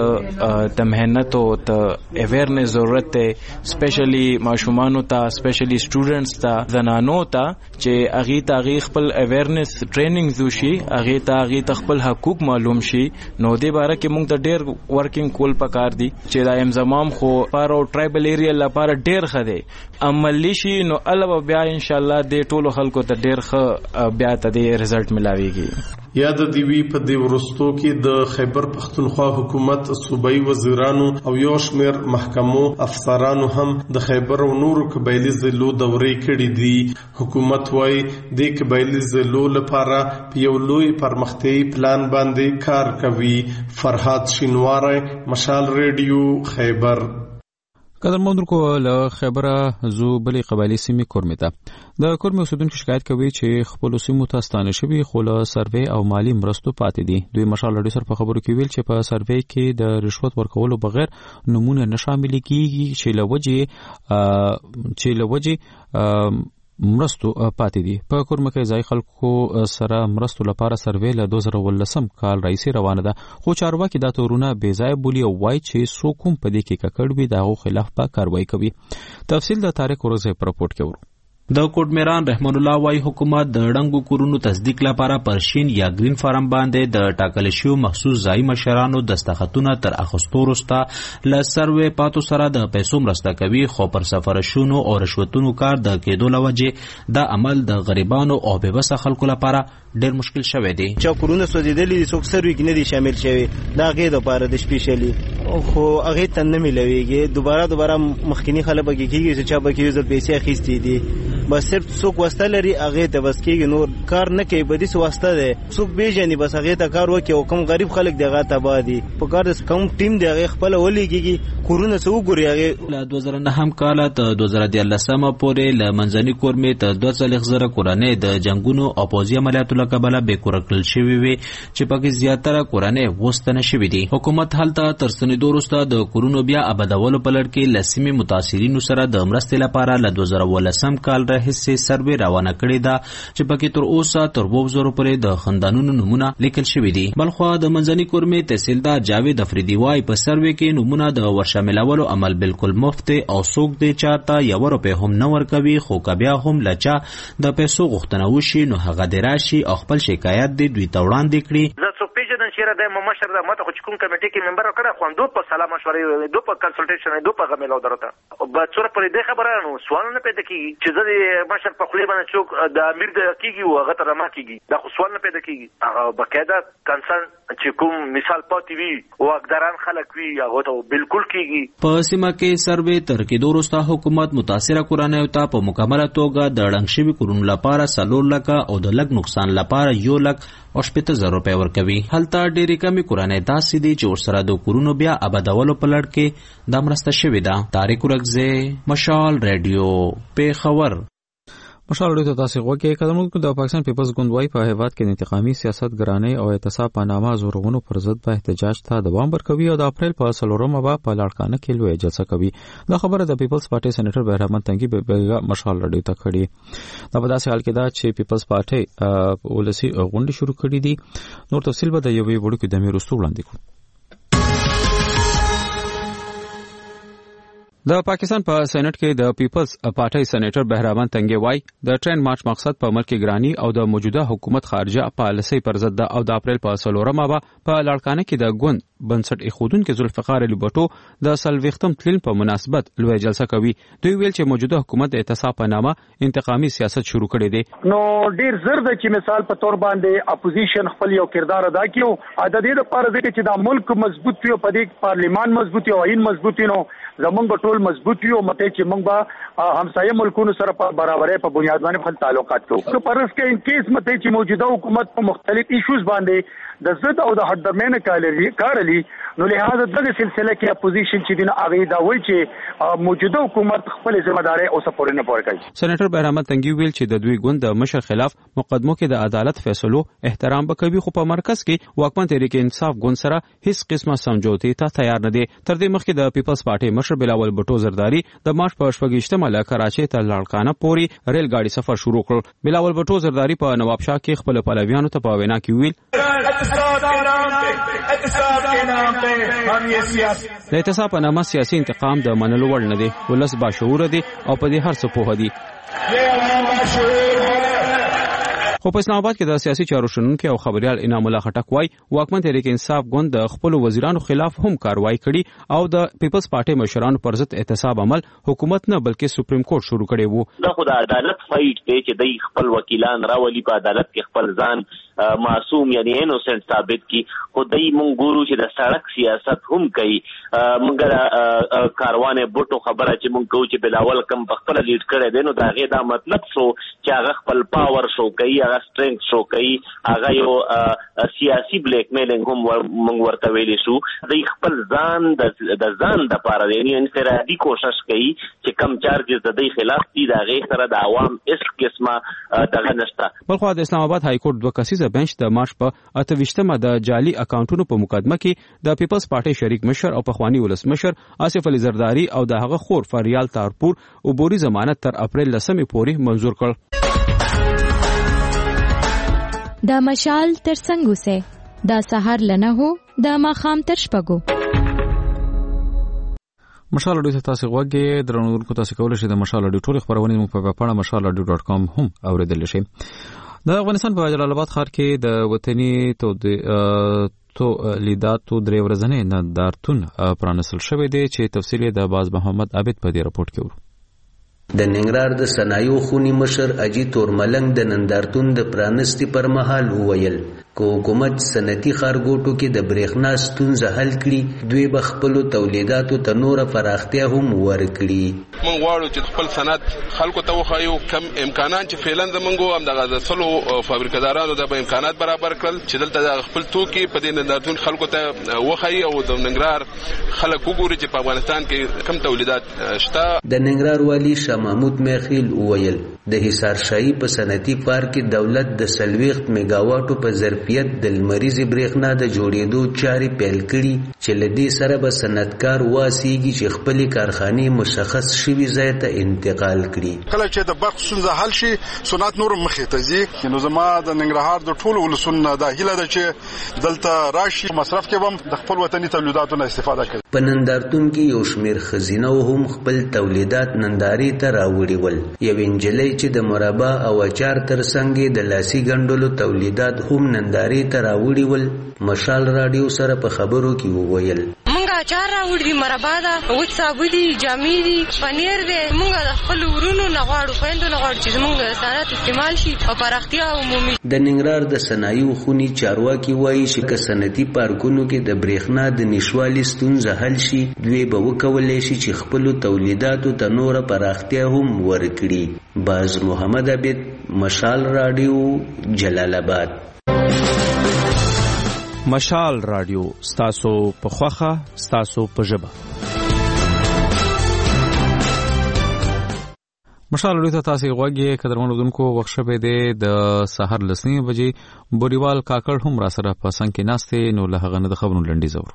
د مهنت او د اویرنس ضرورت ته سپیشلی ماشومانو ته سپیشلی سټوډنټس ته زنانو ته چې اغه ته اغه خپل اویرنس ټریننګ زوشي اغه ته اغه خپل حقوق معلوم شي نو دې باره کې موږ ته ډیر ورکینګ کول پکار دي چې دا امزمام خو پارو ټرایبل ایریا لپاره ډیر خده عملی شي نو الله بیا ان شاء الله دې ټولو خلکو ته ډیر ښه بیا ته دې رزلټ ملاويږي. یاد دی وی په دې ورستو کې د خیبر پښتونخوا حکومت صوبایي وزیرانو او یو شمېر محکمو افسرانو هم د خیبر او نورو قبایلی ضلعو دورې کړې دي. حکومت وايي د قبایلی ضلعو لپاره په یو لوی پرمختیايي پلان باندې کار کوي. فرهاد شینواری مشال ریډیو خیبر. قدر مندرکو له خبره زو بلې قبایلی سیمې کورمې ته د کورمې اوسیدونکو شکایت کوي چې خپل سیمو ته ستانه شوي خو له سروې او مالی مرستو پاتې دي. دوی مشال لړۍ سره په خبرو کې ویل چې په سروې کې د رشوت ورکولو بغیر نمونه نه شامل کیږي چې لوجه چې لوجه مرستو پاتې دي. په کورمه کې ځای خلکو سره مرستو لپاره سروې له دوه زره ولسم کال راځي روانه ده خو چارواکي دا تورونه بې ځای بولي او وایي چې څوک هم په دې کې ککړ وي د هغو خلاف به کاروایی کوي. تفصیل د طارق ورزه په رپورټ کې ورو. د کوټمیران رحمان الله وايي حکومت د ډنګو کورونو تصدیق لپاره پر شین یا گرین فارم باندې د ټاکل شوی مخصوص ځای مشرانو دستخطونه تر اخستو وروسته له سروې پاتو سره د پیسو مرسته کوي خو پر سفر شونو او رشوتونو کار د کېدو لوجه دا عمل د غریبانو او بېوسه خلکو لپاره ډېر مشکل شوی دی. چې کورونه سوځېدلي دي څوک سروي کې نه دي شامل شوي دا هغې دپاره د سپیشلي خو هغې ته نه میلاویږي. دوباره دوباره مخکیني خلک به کې کېږي چې چا به کې یو ځل پیسې اخیستې دي بس صرف څوک واسطه لري هغې ته بس کېږي نور کار نه کوي. بدیس واسطه دی څوک پېژني بس هغې ته کار وکړي او کوم غریب خلک دی هغه تباه دي په کار د کوم ټیم دی هغې خپله ولېږي کورونه څه وګوري هغې. له دوه زره نهم کاله تر دوه زره دیارلسمه پورې له منځني کورمې تر دوه څلوېښت زره کورنۍ د جنګونو او پوځي عملیاتو له کبله بې کوره کړل شوي وې چې پکې زیاتره کورنۍ وستنه شوي دي. حکومت هلته تر ستنېدو وروسته د کورونو بیا ابادولو په لړ کې له سیمې متاثرینو سره د مرستې لپاره له دوه زره ولسم کال راهیسې سروې روانه کړې ده چې پکې تر اوسه تر اووه زرو پورې د خاندانونو نومونه لیکل شوي دي. بلخوا د منځني کورمې تحصیلدار جاوید افریدي وايي په سروې کې نومونه د ورشاملولو عمل بالکل مفت دی او څوک دی چاته یوه روپۍ هم نه ورکوي خو که بیا هم له چا د پیسو غوښتنه وشي نو هغه دې راشي او خپل شکایت دی دوی ته وړاندې کړي. زه څوک پېژنم چې چیرې د مشر د ماته خو کوم کمیټې کې ممبر کړه خو دو په سلام مشورې دو په کنسلټیشن دو په غمل او درته په څور پرې د خبره نو سوال نه پیدا کیږي چې د مشر په خلی باندې څوک د امیر د کیږي او هغه تر ما کیږي دا خو سوال نه پیدا کیږي هغه بقاعده کنسرن چې کوم مثال پاتې وي او اقداران خلک وي هغه ته بالکل کیږي په سیمه کې سروې تر کې دوروستا حکومت متاثره کورانه ته په مکمله توګه د ړنګ شوي کورونو لپاره څلور لکه او د لږ نقصان لپاره یو لک او شپږ زره روپۍ ورکوي. هلته ډېرې کمې کورنۍ داسې دي چې ورسره د کورونو بیا آبادولو په لړ کې دا مرسته شوې ده. طارق ورکزی، مشال ریډیو، پیښور. مشال ریډیو ته تاسو غوږی کړئ. د پاکستان پیپلز ګوند وايي په هیواد کې انتقامي سیاست ګرانۍ او اعتصاب په نامه زورغونو پر ضد به احتجاج ته دوام ورکوي او د اپریل په څلورمه به په لاړکانه کې لوی جلسه کوي. دا خبره د پیپلز پارټي سېنیټر بهرحمد تنګي بیګا مشال ریډیو ته کړې. دا په داسې حال کې ده چې پیپلز پارټي ولسی غونډه شروع کړې دي. نور تفصیل به د یوې وړوکې دمې وروسته وړاندې کړو. د پاکستان په سېنات کې د پیپلز پارټي سېنیټر بهرحمد تنګي وايي د ټرین مارچ مقصد په ملک ګرانی او د موجوده حکومت خارجه پالیسي پر ضد او د اپریل په څلورمه به په لاړکانه کې د ګوند بنسټ ایښودون کې ذوالفقار علي بټو د سلويختم تلین په مناسبت لوی جلسه کوي. دوی ویل چې موجوده حکومت د اعتصاب په نامه انتقامي سیاست شروع کړی دی. نو ډیر زر د چې مثال په تور باندې اپوزیشن خپل یو کردار ادا کیو د دې لپاره چې د ملک مضبوط وي په دې پارلیمان مضبوط وي او عین مضبوط وي نو زمونږ ټول مضبوط وي او مته چې موږ به همسایه ملکونو سره په برابرۍ په بنیاد باندې خپل تعلقات کوو. که پرس کې ان کیس مته چې موجوده حکومت په مختلف ایشوز باندې د ضد او د حد درمیانه کارلی نو لہذا دغه سلسله کې اپوزیشن چې دین هغه دا وایي چې موجوده حکومت خپل ځمداري او سپورټ نه پوره کوي. سېنیټر بهرحمد تنګي ویل چې د دوی ګوند د مشر خلاف مقدمو کې د عدالت فیصلو احترام وکوي خو په مرکز کې واکمن تحریک انصاف ګوند سره هیڅ قسمه سمجوتي ته تیار نه دي. تر دې مخکې د پیپلز پارټي مشر بلاول بټو زرداری د مارچ په شپږشتمه له کراچۍ ته لاړکانه پورې ریل ګاډي سفر شروع کړ. بلاول بټو زرداری په نواب شاه کې خپل پلویانو ته په وینا کې ویل د اعتصاب په نامه سیاسي انتقام د منلو وړ نه دی. ولس باشعوره دي او په دې هر څه پوه دي. خو په اسلام آباد کې د سیاسي چارو شنونکي او خبريال انعام الله خټک وايي واکمن تحریک انصاف ګوند د خپل وزیرانو خلاف هم کاروایی کړي او د پیپلز پارټي مشرانو پر ضد اعتصاب عمل حکومت نه بلکې سپریم کورټ شروع کړي وو. دا خو د عدالت فایټ دی چې د خپل وکیلان راولي په عدالت کې خپل ځان معصوم یعنی انوسنت ثابت کی. خو دای مونږ ګورو چې د سړک سیاست هم کوي. مونږ کاروان بوټو خبره چې مونږ کوو چې بلاول کم خپل لیډ کړي دی نو دا غي دا مطلب سو چې هغه خپل پاور شو کوي هغه سترنګ شو کوي هغه یو سیاسي بلیک میلینګ هم مونږ ورته ویلی شو. د خپل ځان د ځان د پاره یعنی انفرادي کوشش کوي چې کم چارجز د دې خلاف دي دا غي سره د عوام اس قسمه دغه نشته. بلخو د اسلام آباد های کورټ دوه کسیزه بنچ د مارچ په اتویشتمه د جعلي اکاونټونو په مقدمه کې د پیپلز پارټي شریک مشر او پخوانی ولسمشر آصف علي زرداری او د هغه خور فریال تارپور عبوري ضمانت تر اپریل لسمې پورې منزور کړ. د مشال تر څنګه سه د سحر لنه هو د ماخام تر شپګو. مشال اډیو تاسو غوږی درنو تاسو کولای شئ د مشال اډیو ټول خبرونه مو په پاڼه مشال اډیو ډاټ کام هم اوریدل شئ. د افغانستان په جلال آباد ښار کې د وطني تولیداتو درې ورځنی نندارتون پرانیستل شوی دی چې تفصیل د باز محمد عابد په دې راپورټ کې ورو. د ننګرهار د صنایعو خونی مشر اجي تورملنګ د نندارتون د پرانستی پر مهال وویل کو حکومت صنعتي ښارګوټو کې د برېښنا ستونزه حل کړي دوی به خپلو تولیداتو ته نوره پراختیا هم ورکړي. موږ غواړو چې خپل صنعت خلکو ته وښایو کم امکانات چې فعلا زموږ همدغه د سلو فابریکدارانو د به امکانات برابر کړل چې دلته د خپل توکي په دې نندارتون خلکو ته وښایي او د ننګرهار خلک وګوري چې په افغانستان کې کم تولیدات شته. د ننګرهار والی شاه محمود میخیل وویل د حصار شاهي په صنعتي پارک کې دولت د سلويخت میگاواټو په ظرفیت د لمریزي برېښنا د جوړېدو چارې پیل کړي چې لدې سره به صنعتکار واسیږي چې خپل کارخانه مشخص شوی ځای ته انتقال کړي. کله چې د برق ستونزه حل شي صنعت نور مخې ته ځي نو زما د ننګرهار د ټولو ولسونو د هیله ده چې دلته راشي مصرف کې هم د خپل وطني تولیداتو نه استفاده کوي. په نندارتون کې یو شمیر خزینه هم خپل تولیدات ننداري ته راوړي ول. یو انجلۍ چې د مربا او اچار ترڅنګ د لاسي ګنډلو تولیدات هم نندارې ته راوړي ول. مشال رادیو سره په خبرو کې وویل مونږه اچار راوړي، مربا ده، وچ صابو دي، جامې دي، پنیر دی. مونږه د خپل ورونو نه غواړو، خویندو نه غواړو چې زمونږ صنعت استعمال شي او پراختیا عمومي. د ننګرهار د صنایعو خونې چارواکي وایي چې که صنعتي پارکونو کې د برېښنا د نشتوالي ستونزه حل شي، دوی به وکولی شي چې خپلو تولیداتو ته نوره پراختیا هم ورکړي. باز محمد عبید، مشال رادیو، جلال آباد. مشال رادیو ستاسو په خوخه، ستاسو په ژبه. مشال رادیو ته تاسو غوږی قدرمن اردوونکو وخت شپه دی د سحر لسنی بجې بوریوال کاکړ هم را سره په څنګ کې ناشته نو له هغه نه د خبرونو لنډي زور.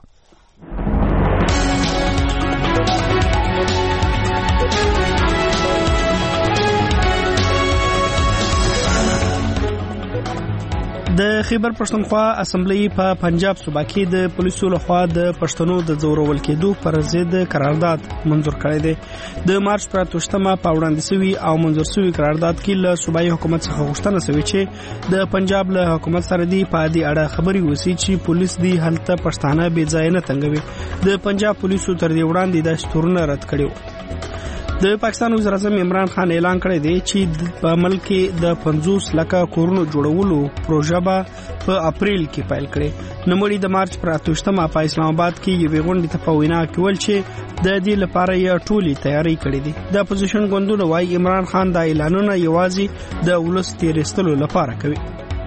د خیبر پښتونخوا اسمبلی په پنجاب صوبه کې د پولیسو لخوا د پښتنو د زورول کېدو پر ضد قرارداد منظور کړی دی. د مارچ پر اتوشتمه په وړاندې شوی او منظور شوی قرارداد کې له صوبایي حکومت څخه غوښتنه شوې چې د پنجاب له حکومت سره دی په دې اړه خبري وسی چې پولیس دی هلته پښتانه بې ځای نه تنګوي. د پنجاب پولیسو تر دې وړاندې د شتورونه رد کړیو. د پاکستان وزیر اعظم عمران خان اعلان کړی دی چې په ملک کې د پنځوس لکه کورونو جوړولو پروژه به په اپریل کې پیل کړي. نوموړي د مارچ پر اتوشتمه په اسلام آباد کې یوې غونډې ته په وینا کې ویل چې د دې لپاره یې ټولې تیاری کړې دي. د اپوزیشن ګوندونو وايي عمران خان دا اعلانونه یوازې د ولس تیرستلو لپاره کوي.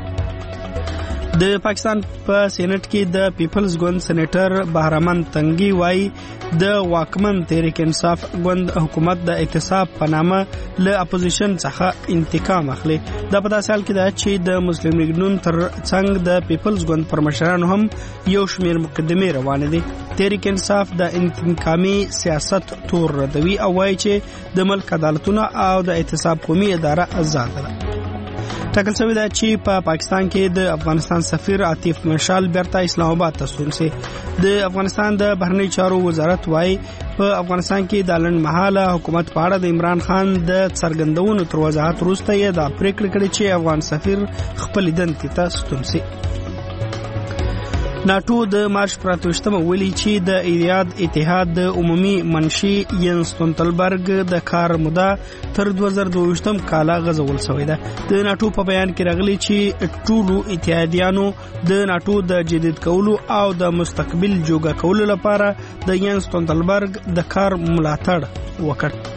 د پاکستان په سېنات کې د پیپلز ګوند سېنیټر بهرمن تنگي وايي د واکمن تحریک انصاف ګوند حکومت د اعتصاب په نامه له اپوزیشن څخه انتقام اخلي. دا په داسې حال کې ده چې د مسلم لیگ نون تر څنګ د پیپلز ګوند پر مشرانو هم یو شمېر مقدمې روانې دي. تحریک انصاف د انتقامي سیاست تور ردوي او وايي چې د ملک عدالتونه او د اعتصاب قومي اداره آزاد ده. ټاکل شوی ده چې په پا پاکستان کې د افغانستان سفیر عاطف مشال بیرته اسلام آباد ته ستون سي. د افغانستان د بهرنی چارو وزارت وايي په افغانستان کې د لنډمهاله حکومت په اړه د عمران خان د څرګندونو تر وضاحت وروسته یې دا پریکړه کړې چې افغان سفیر خپل دندې ته ستون سي. ناتو د مارچ پر اتوشتمه ویلي چې د ایجاد اتحاد د عمومي منشي ینس ستولتنبرګ د کار موده تر دوه زره دوه کال غځول شوې ده. د ناتو په بیان کې راغلي چې ټولو اتحادیانو د ناتو د جدید کولو او د مستقبل جوګه کولو لپاره د ینس ستولتنبرګ د کار ملاتړ وکړ.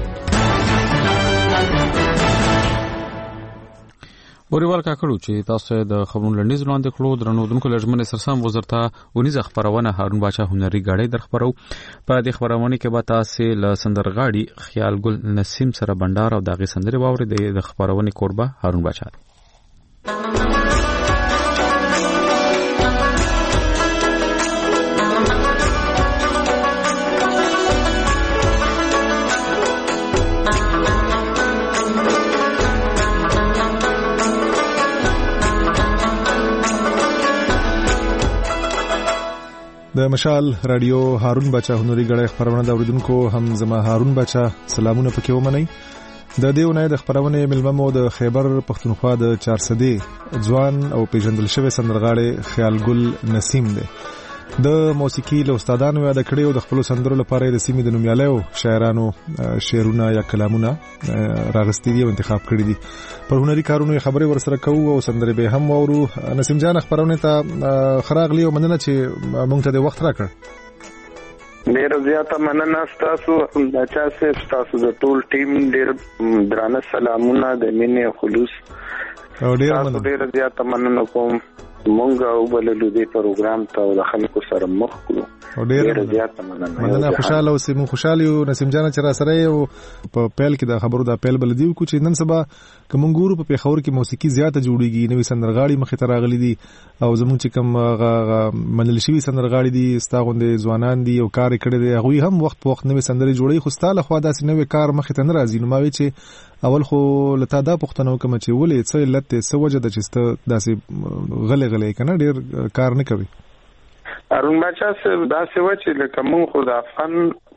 بوریوال کاکړو چې تاسو د خبرونو لنډیز وړاندې کړو درنو دونکو لجمن سرسام وزارته ونیزه خبرونه هارون باچا هنري غاړي در خبرو په دې خبرونه کې به تاسو له سندرغاړي خیال ګل نسیم سره بندر او دغه سندري باور د خبرونه قربه هارون باچا. د مشال رادیو هارون بچا هنري غړې خبرونه د اوریدونکو هم زما هارون بچا سلامونه پکې ومنئ. د دې ونې د خبرونه ملممو د خیبر پښتونخوا د چار سدي ځوان او پیژندل شوی سندرغاړي خیال ګل نسیم دی. د موسیقي له استادانو یاد کړي او د خپل سندرو لپاره د سیمې د نومیالیو شاعرانو شعرونه یا کلامونه راغستې دي او انتخاب کړي دي. پر هنري کارونو خبرې ورسره کوو او سندرې به هم وورو. نسیم جان خبرونه ته خراغلی او مننه چې مونږ ته د وخت راکړ. ډیر زیاته مننه تاسو د چا سه تاسو د ټول ټیم ډیر درانه سلامونه د مینې خلوص او ډیر مننه. ډیر زیاته مننه کوم مونږ او بللو دې پروګرام ته د خلکو سره مخ کړو. ډیر زیاته مننه. مننه خوشاله اوسې. مون خوشاله یو نسیم جان چې را سره یو په پیل کې د خبرو د پیل بل دیو کو چې نن سبا کوم ګورو په پیښور کې موسیقي زیاته جوړیږي. نوې سندرغاړي مخې ته راغلي دي او زموږ چې کوم منل شوی سندرغاړي دي ستاغوندې ځوانان دي او کار کړي دي هغه هم وخت په وخت نوې سندري جوړي خو ستاله خو داسې نوې کار مخې ته نه راځي. نو ما وی چې اول خو لته دا پښتنو کوم چې ولې څه علت څه وجه د چې داسې غلې غلې کنه ډیر کار نه کوي. ارون بچا دا څه و چې لکه مونږ خو د افغان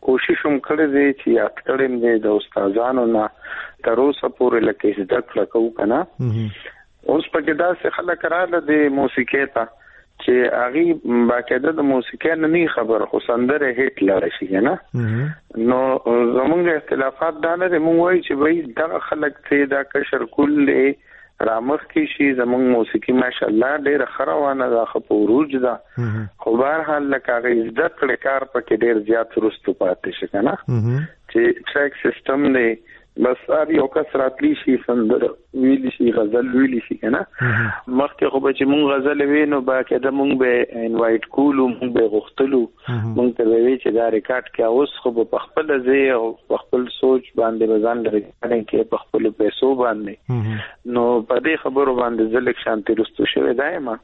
کوشش هم کړی دی چې یاد کړم دی د استادانو نه تر اوسه پورې لکه زده کړه کوو کنه. اوس پکې داسې خلک راغله د موسیقۍ ته چې هغه باقاعده د موسیقۍ نه نه خبر خو سندره هیټ لاره شي نه. نو زمونږ اختلافات دا نه موږ وایي چې وای دا خلک ته دا کشر کل رامخ کې شي زمونږ موسیقي ماشاءالله ډېر خروانه ده خو روج ده خو بهر حال لکه هغه زده کړې کار پکې ډېر زیات رستو پاتې شي کنه چې ټریک سیستم دی بس هر یو کس راتلی شي سندره ویلی شي غزل ویلی شي کنه. مخکې خو به چې مونږ غزل وینو باقاعده مونږ به انوایټ کولو مونږ به غوښتلو مونږ ته وی چې دا ریکارډ کې اوس خو په خپل ځای او په خپل سوچ باندې بزان لري کې په خپل پیسو باندې نو په دې خبرو باندې ځلک شانتي رستو شوی دایما.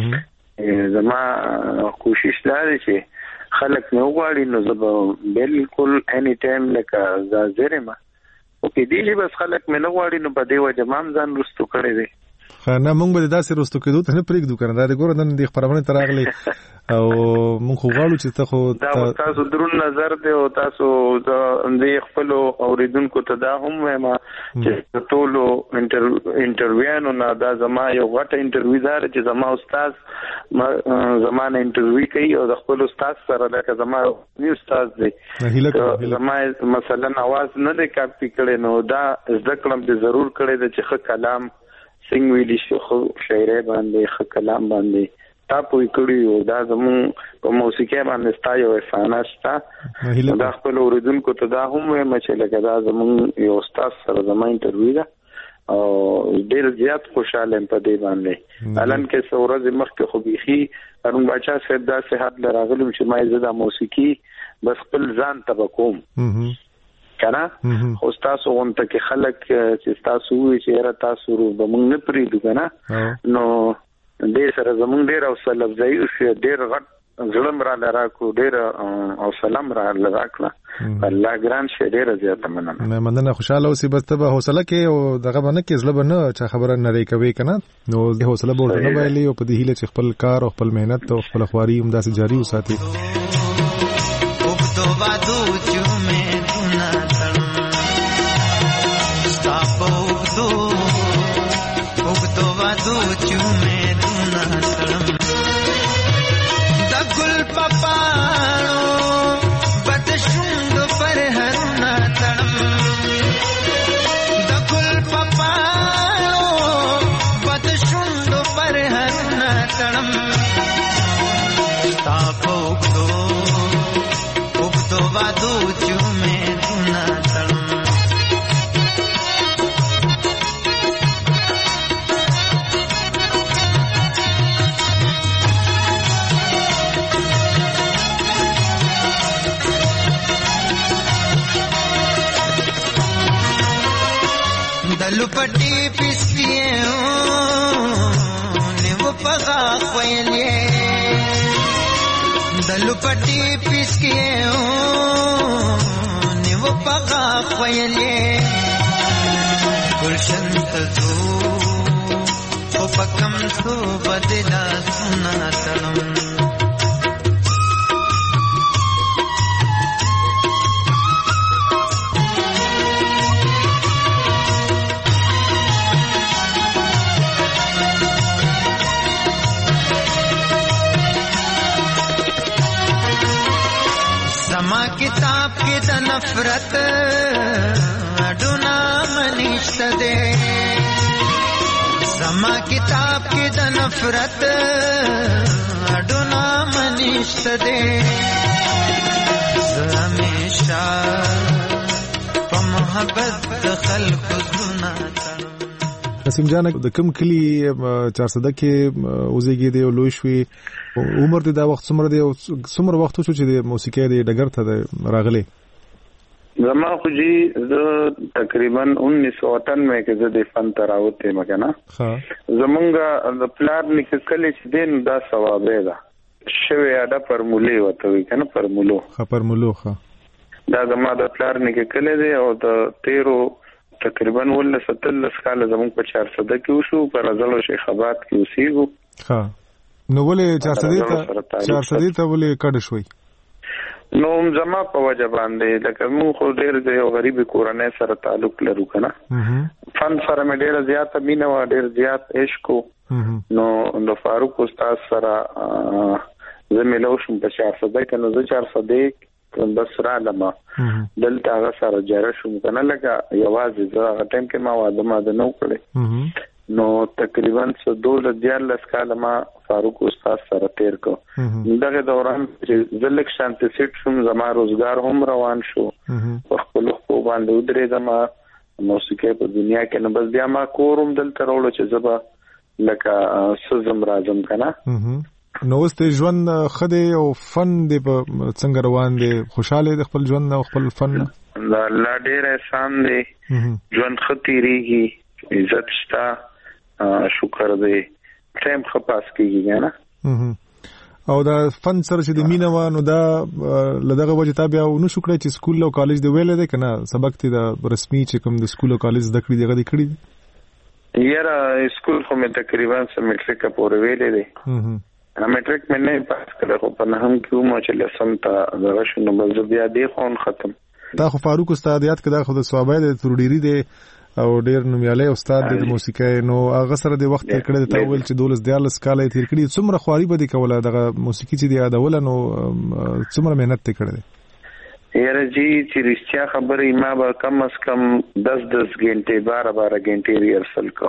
زما کوشش دا دی چې خلک نو غواړي نو زه بالکل اني ټایم لکه زازره ما او کې دی بس خلک مې نه غواړي نو په دې وجه مام ځان رستو کړی دی. نه مونږ به داسې رستو کېدو ته نه پرېږدو کنه دا د ګوره نن د خبرونه تر راغلي او مونږ خو غواړو چې ته خو دا تاسو درون نظر دی او تاسو د خپل اوریدونکو ته دا هم وایم چې ټول انټرویو نه دا زما یو غټه انټرویو دار چې زما استاد زمانه انټرویو کوي او د خپل استاد سره لکه زما نیو استاد دی زما مثلا आवाज نه دی کاپی کړي نو دا زده کړم چې ضرور کړي د چې ښه کلام څنګه ویلی شو خو شاعري باندې ښه کلام باندې تاسو یې کړی او دا زموږ په موسیقۍ باندې ستایو افانه ستا دا خپل اوریدونکو ته دا هم وایم چې لکه دا زموږ یو استاد سره زما انټرویو ده او ډېر زیات خوشاله یم په دې باندې الان کې څورز مخکې خو بيخي هارون بچا صاحب دا صحت لراغلم چې ما زه د موسیقي بس خپل ځان تبقوم کنه خو تاسو غونته کې خلک چې تاسو وی چې را تاسو رو به موږ نه پریدو کنه نو دې سره زمونږ ډېر او سلام ځای او ډېر غټ ظلم را لراکو ډېر او سلام را لراکړه الله ګران شه ډېر زیات مننه نه مننه خوشاله اوسې بس ته به حوصله کې او دغه باندې کې زړه نه چا خبره نه ری کوي کنه نو د حوصله بوله نه ویلي او په دې هیله چې خپل کار او خپل مهنت او خپل خواري هم داسې جاری وساتي. लुपटी पिसिए ने वो पगा खोयले दलुपटी पिसिए ने वो पगा खोयले गुलशन तजो वो पकम तो बदला सुना तलम किताब के द नफरत अडुना मनीष दे समा किताब के द नफरत अडुना मनीष दे हमेशा په محبت خلق زنا قاسم جان د کوم کلی چار صده کې اوسېږي دی لوی شوی عمر دې دا وخت څومره دی او څومره وخت شو چې د موسیقۍ د ډګر ته راغلی؟ زما خو جی زه تقریبا उन्नीस सौ अट्ठानवे کې زه د فن ته راوته مګنه ها زمونږ د پلان کې کله چې دین دا ثوابه ده شوی اډه فرمولې وته وي کنه فرمولو ها فرمولو ها دا زما د پلان کې کله دی او د تیرو تقریبا ول ستلس کال زمون په چار صده کې وشو پر ازلو شیخ آباد کې اوسېږو ها نو ولې چار صده ته چار صده ته ولې کډ شوي نو زما په وجه باندې لکه مو خو ډېر د یو غریب کورنۍ سره تعلق لرو کنه فن سره مې ډېر زیات مینه و ډېر زیات عشق نو نو فاروق استاد سره زه ملو شم په چار سده کنه زه چار سده بس را لما دلته هغه سره جره شم کنه لکه یوازې زه هغه ټایم کې ما واده ما د نو کړې نو تقریبا څو دوله دیارلس کاله ما فاروق استاد سره تیر کو دغه دوران چې زلک شانت سیټ شوم زما روزګار هم روان شو په خپل خو باندې ودرې زما موسیقي په دنیا کې نه بس بیا ما کوروم دلته راوړل چې زبا لکه سزم رازم کنه نو اوس ته ژوند خدي او فن دی په څنګه روان دی خوشاله د خپل ژوند او خپل فن لا لا ډېر احسان دی ژوند خطيريږي عزت شتا شکر دی ټایم خپاس کیږي نه او دا فن سره چې د مینا وانو دا لدغه وجه تابع نو شکر چې سکول او کالج دی ویل دی کنه سبق تی دا رسمي چې کوم د سکول او کالج د کړی دی غدي کړی یاره سکول خو مې تقریبا سمیټریک پورې ویلې دی میټریک مې نه پاس کړو خو په هم کې مو چې لسم ته دا شنو بل بیا دی خون ختم دا خو فاروق استاد یاد کړه خو د ثوابه د ترډيري دی او ډیر نومیاله استاد د موسیقي نو هغه سره د وخت کړه ته ویل چې دولس دیالس کاله تیر کړي څومره خواري به دي کوله دغه موسیقي چې دی یادول نو څومره مهنت ته کړه یاره جی چې رښتیا خبرې ما به کم از کم دس دس غنټه بارہ بارہ غنټه ریهرسل کو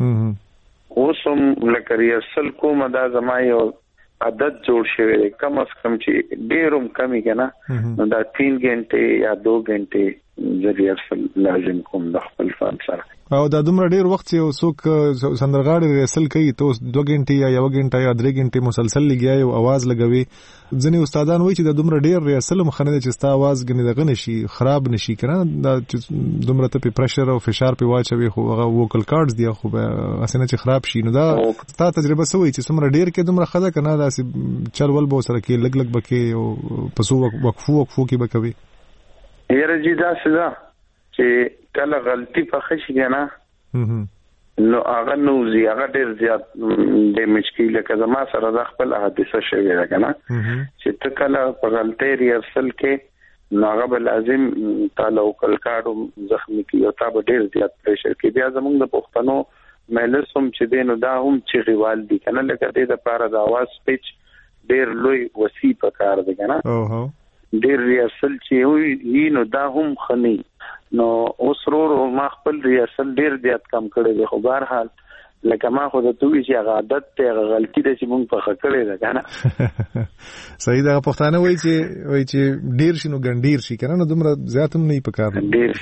اوسم لکه ریهرسل کوم دا زما یو عادت جوړ شوی دی کم از کم چې ډیروم کمی کنه نو دا تین غنټه یا دو غنټه ریهرسل لازم کوم د خپل فن سره او دا دومره ډیر وخت یو څوک سندرغاړي ریهرسل کوي ته دوه غنټه یا یو غنټه یا درې غنټه مسلسل لګیای او आवाज لګوي ځنی استادان وایي چې دا دومره ډیر ریهرسل مخنه چې ستا आवाज غني دغه نشي خراب نشي کنه دا دومره ته په پريشر او فشار په واچوي خو هغه ووکل کارډز دی خو اسنه چې خراب شي نو دا ستا تجربه سوي چې څومره ډیر کې دومره خدا کنه دا چل ول بو سره کې لګ لګ بکې او پسو وقفو وقفو کې بکوي یاره جی دا سزا چې کله غلطي په خشي کنه نو هغه نو زی هغه ډیر زیات ډیمیج کیږي لکه زما سره د خپل حادثه شوی ده کنه چې ته کله په غلطي ریهرسل کې نو هغه به لازم تعالی وکړ کاډو زخمی کیو تا به ډیر زیات پریشر کې بیا زمونږ د پښتنو مېلسوم چې دینو دا هم چې غوال دي کنه لکه دې د پاره د आवाज سپیچ ډیر لوی وسی په کار دی کنه اوه ډیر ریهرسل چې وي نو دا هم خني نو اوس ورو ما خپل ریهرسل ډیر زیات کم کړی دی خو بهر حال لکه ما خو د توې چې عادت ته غلطي ده چې مونږ په خکړې ده کنه صحیح ده پښتانه وایي چې وایي چې ډیر شنو ګنډیر شي کنه نو دومره زیات هم نه پکار ډیر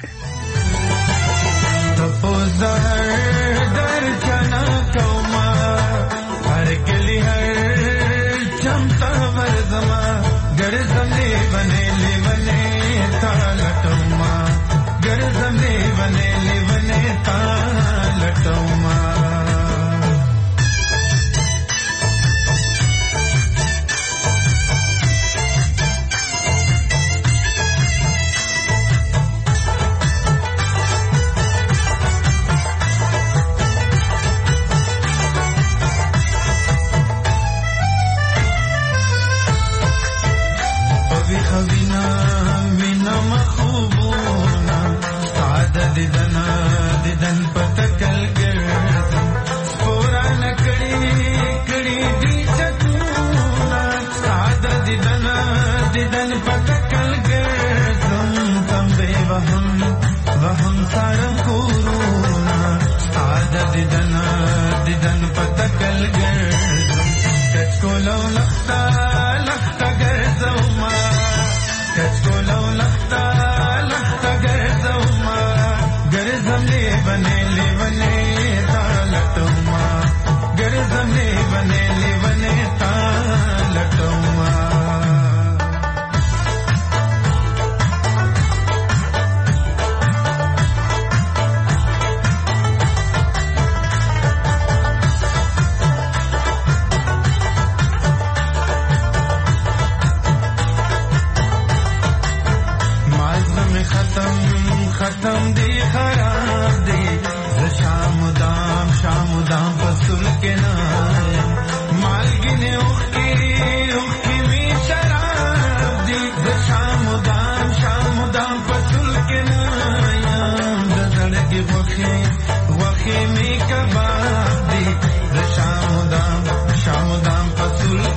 تپوزر در چنا کوما هر کلی هر چمتا ورزما ګرځمې بنې لیونه تا لټوما ګرځمې بنې لیونه تا لټوما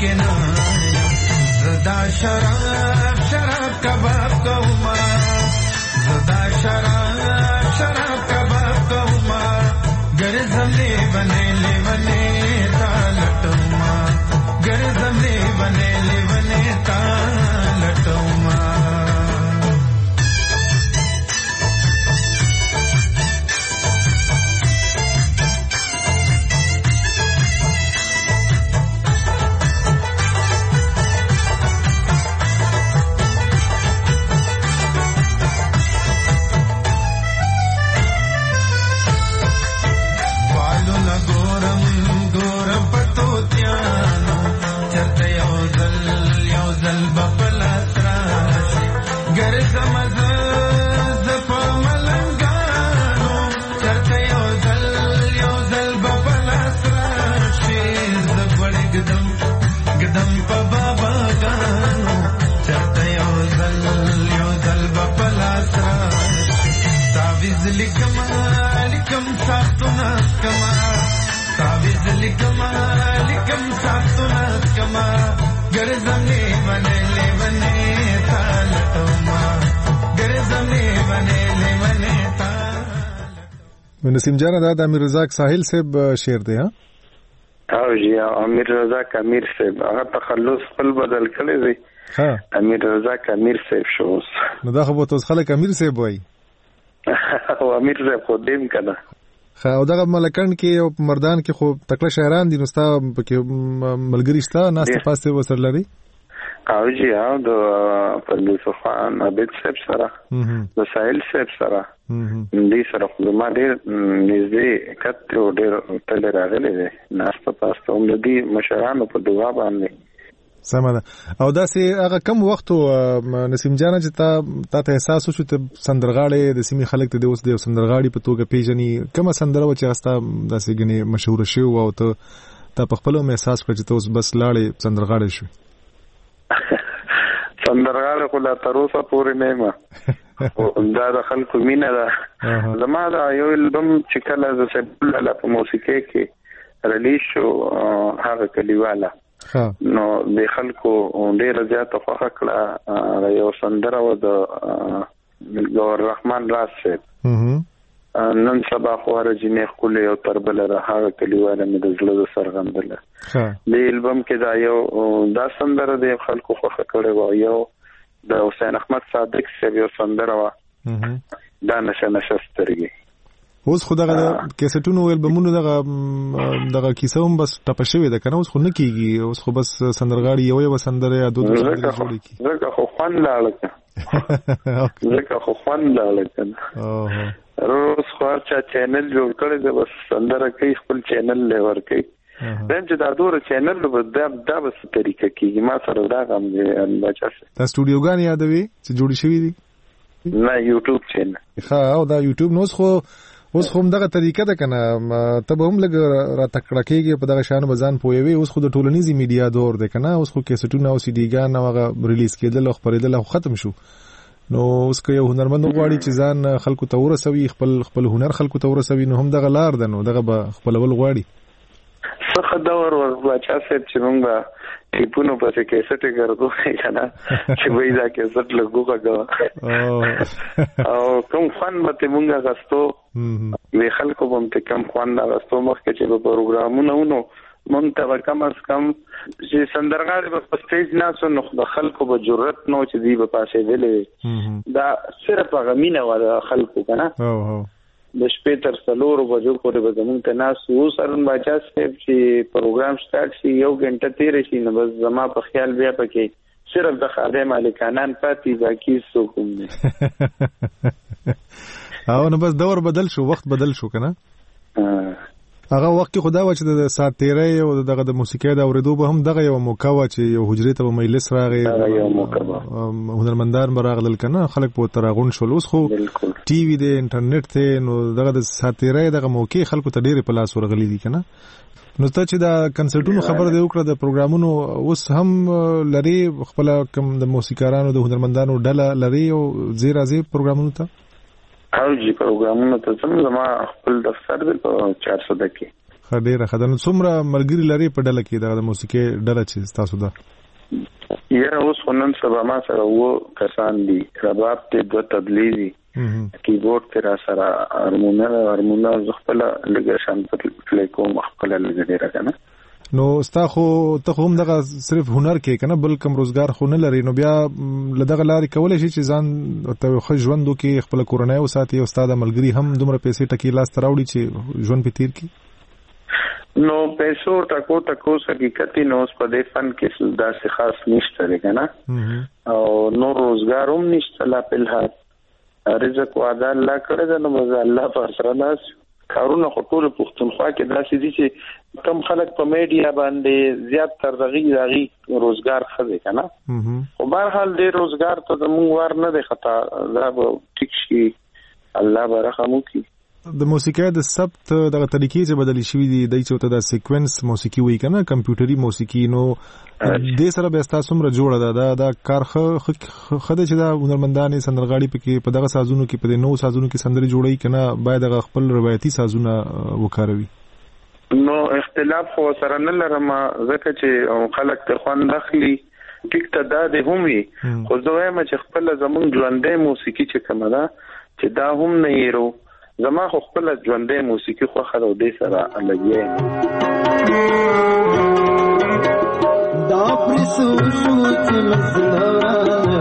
کې نه زدا شراب شراب کباب کوما زدا شراب شراب کباب کوما ګرځم لیونه لیونه تا لټوما ګرځم لیونه لیونه تا لټوما نسیم جان دا د امیر رضا ساحل صاحب شعر دی ها او جی امیر رضا امیر صاحب هغه تخلص خپل بدل کړی دی ها امیر رضا امیر صاحب شوس نو دا خو به تاسو خلک امیر صاحب وای او امیر صاحب خو دیم کنه خا او دغه ملکان کې او مردان کې خو تکړه شاعران دي نو ستا پکې ملګری شته ناست پاسته وسر لري او جی او د پردوس خان عبد صاحب سره د ساحل صاحب سره دې سره خو ما ډېر نږدې کته او ډېر تل راغلي دي ناسته پاسته هم دې مشرانو په دعا باندې سمه ده او دا سي هغه کم وخت نسیم جان چې تا ته احساس وشو ته سندرغاړي د سیمې خلک ته د اوس د سندرغاړي په توګه پیژني کومه سندره و چې استا داسې غني مشهور شي او ته ته په خپل احساس کړ چې ته اوس بس لاړې سندرغاړي شو سندرغاړي خو لا تر اوسه پورې نه ما دا د خلکو مینه ده زما دا یو البم چې کله د سبل له په موسیقي کې ریلیز شو هغه کلیواله نو د خلکو ډېر زیات خوښه کړه یو سندره و د ګور رحمان راز صاحب نن سبا خو راځي خپل یو تربل راهغه کلیواله مې د زړه سرغندله د البم کې دا یو دا سندره د خلکو خوښه کړې و یو د حسین احمد صادق صاحب یو سندره و دا نشه نشه سترګي اوس خو دغه کیسټونو البمونو دغه دغه کیسه هم بس ټپ شوی ده کنه اوس خو نه کیږي اوس خو بس سندرغاړي یو یو سندره یا دوه دوه سندره جوړي کی زکه خو خوان لاړه زکه خو خوان لاړه کنه اوه روز خو چې چینل جوړ کړی دی بس سندره کوي خپل چینل لور کوي دن چې دا دوره چینل به دا دا بس طریقه کیږي ما سره دا غم دی بچا دا سټوډیوګان یادوي چې جوړی شوی دي نه یوټیوب چینل ها او دا یوټیوب نو خو اوس خو دغه طریقه ده کنه ته به هم لګ را تکړه کېږي په دغه شان بزان پويوي اوس خو د ټولنیزي میډیا دور ده کنه اوس خو کیسټونه او سیډیګان هغه ریلیز کېدل او خبرېدل خو ختم شو نو اوس که یو هنرمند غواړي چې ځان خلکو ته ورسوي خپل خپل هنر خلکو ته ورسوي نو هم دغه لار ده نو دغه به خپلول غواړي څخه دا ور بچا سره چې موږ ټیپونو په کې کیسټ ګرځو کنه چې وای دا کیسټ لګو کا او کوم فن به موږ غستو وی خلکو هم ته کم خوان دا غستو مخکې چې په پروګرامونو ونو مونږ ته کم از کم چې سندرغاړي په سټیج ناسو نو د خلکو به جرأت نو چې دی په پاسه ویلې دا صرف غمینه و خلکو کنه او او د شپې تر څلورو بجو پورې به زموږ ته ناسو سرن باچا صاحب چې پروګرام سٹارټ شي یو غنټه تیر شي نو بس زما په خیال بیا پکې صرف د خادم مالکانان پاتې باقي څوک نه او نو بس دور بدل شو وخت بدل شو کنه هغه وخت خدا و چې د سات تیرې او دغه د موسیقۍ د اوریدو به هم دغه یو موقع و چې یو حجرې ته مجلس راغی هنرمندان براغلل کنه خلک په تراغون شول اوس خو ټي وي د انټرنیټ ته نو دغه د سات تیرې دغه موقع خلکو ته ډېر په لاس ورغلي دي کنه نو ته چې دا کنسرټونو خبر دی وکړه د پروګرامونو اوس هم لري خپل کم د موسیقارانو د هنرمندانو ډله لري او زیرا زی پروګرامونو ته او جی پروګرامونو ته څنګه زما خپل دفتر دی په چار سو کې خډيره خدانو څومره ملګری لري په ډله کې د موسیقي ډله چې تاسو ده یا اوس نن سبا ما سره وو کسان دي رباب ته دوه تبلیغي کیبورډ پر سره هارمونا هارمونا خپل لګ شان په کوم خپل لګ ډیره کنه نو استاخو ته هم دغه صرف هنر کې کنه بل کوم روزګار خو نه لري نو بیا لدغه لاري کولای شي چې ځان ته خو ژوندو کې خپل کورنۍ او ساتي او استاد ملګری هم دومره پیسې ټکی لاس تراوړي چې ژوند په تیر کې نو پیسو ټکو ټکو حقیقتي نو په دې فن کې داسې خاص نشته لګنه او نو روزګار هم نشته لا په الحال رزق وعده الله کړی دا نو مزه الله پر سره ناس کارونه خطور پښتونخوا کې داسې دي چې کم خلک په میډیا باندې زیات تر دغه دغه روزګار خزه کنه خو بهر حال دې روزګار ته موږ ور نه دی خطا دا به ټیک شي الله برحمو کی د موسیقۍ د ثبت دغه طریقې چې بدلی شوې دي د چوته د سیکوینس موسیقي وای کنه کمپیوټري موسیقي نو د سره به تاسو سره جوړه ده دا کار خده چې دا هنرمندانې سندرغاړي پکې په دغه سازونو کې په نو سازونو کې سندري جوړي کنه باید دغه خپل روایتي سازونه وکاروي نو اختلاف خو سره نه لرم ځکه چې خلک ته خوان داخلي ټیک ته دا د همي خو زه وایم چې خپل زمون ژوندې موسیقي چې کومه ده چې دا هم نه یرو زما خو خپل ژوندې موسیقي خو خلو دې سره لګي دا پرسو شو چې مزړه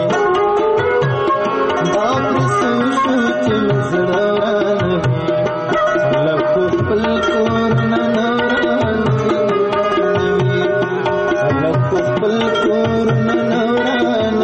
دا پرسو شو چې مزړه لکه خپل کور نه نوران لکه خپل کور نه نوران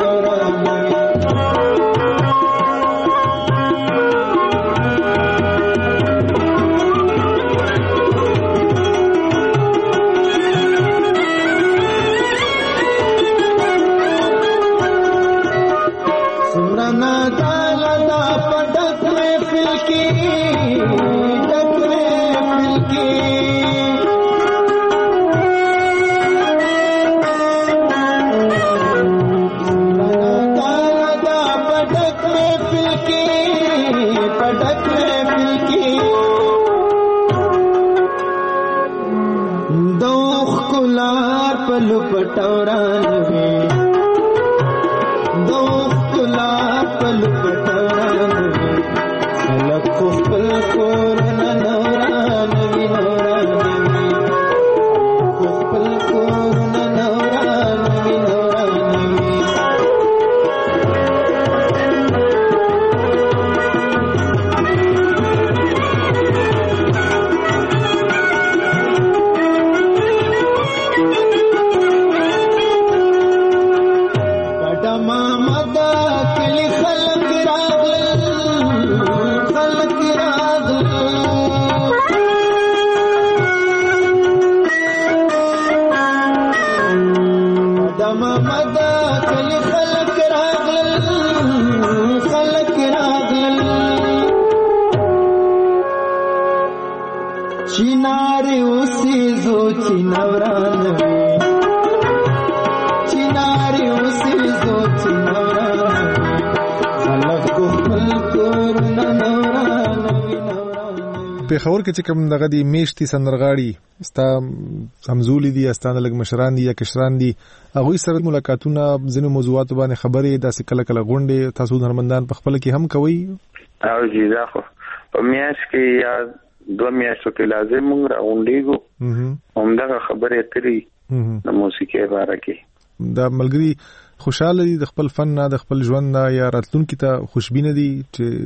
په خبر کې چې کوم دغه دی میشتي سندرغاړي ستا همزولي دي استانه لګ مشران دي یا کشران دي هغه سره ملاقاتونه ځینې موضوعات باندې خبرې داسې کله کله غونډې تاسو هنرمندان په خپل کې هم کوي او جی دا خو په میاش کې یا دوه میاشتو کې لازم موږ راغونډېږو همدغه خبرې ترې د موسیقۍ باره کې دا ملګری خوشاله دي د خپل فن نه د خپل ژوند نه یا راتلونکي ته خوشبینه دي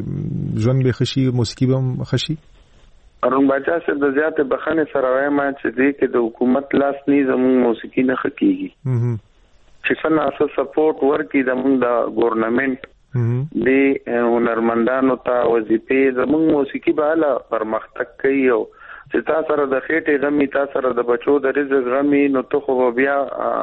چې ژوند به خشي موسیقي به خشي ارون بچا صاحب د زیات بخنه سره وایم چې دې کې د حکومت لاس نه زموږ موسیقي نه خکېږي چې څنګه اساس سپورټ ورکړي زموږ د ګورنمنت د هنرمندانو ته وظیفې زموږ موسیقي به لا پرمختګ کوي او چې تاسو سره د خېټې غمي تاسو سره د بچو د رزق غمي نو ته خو بیا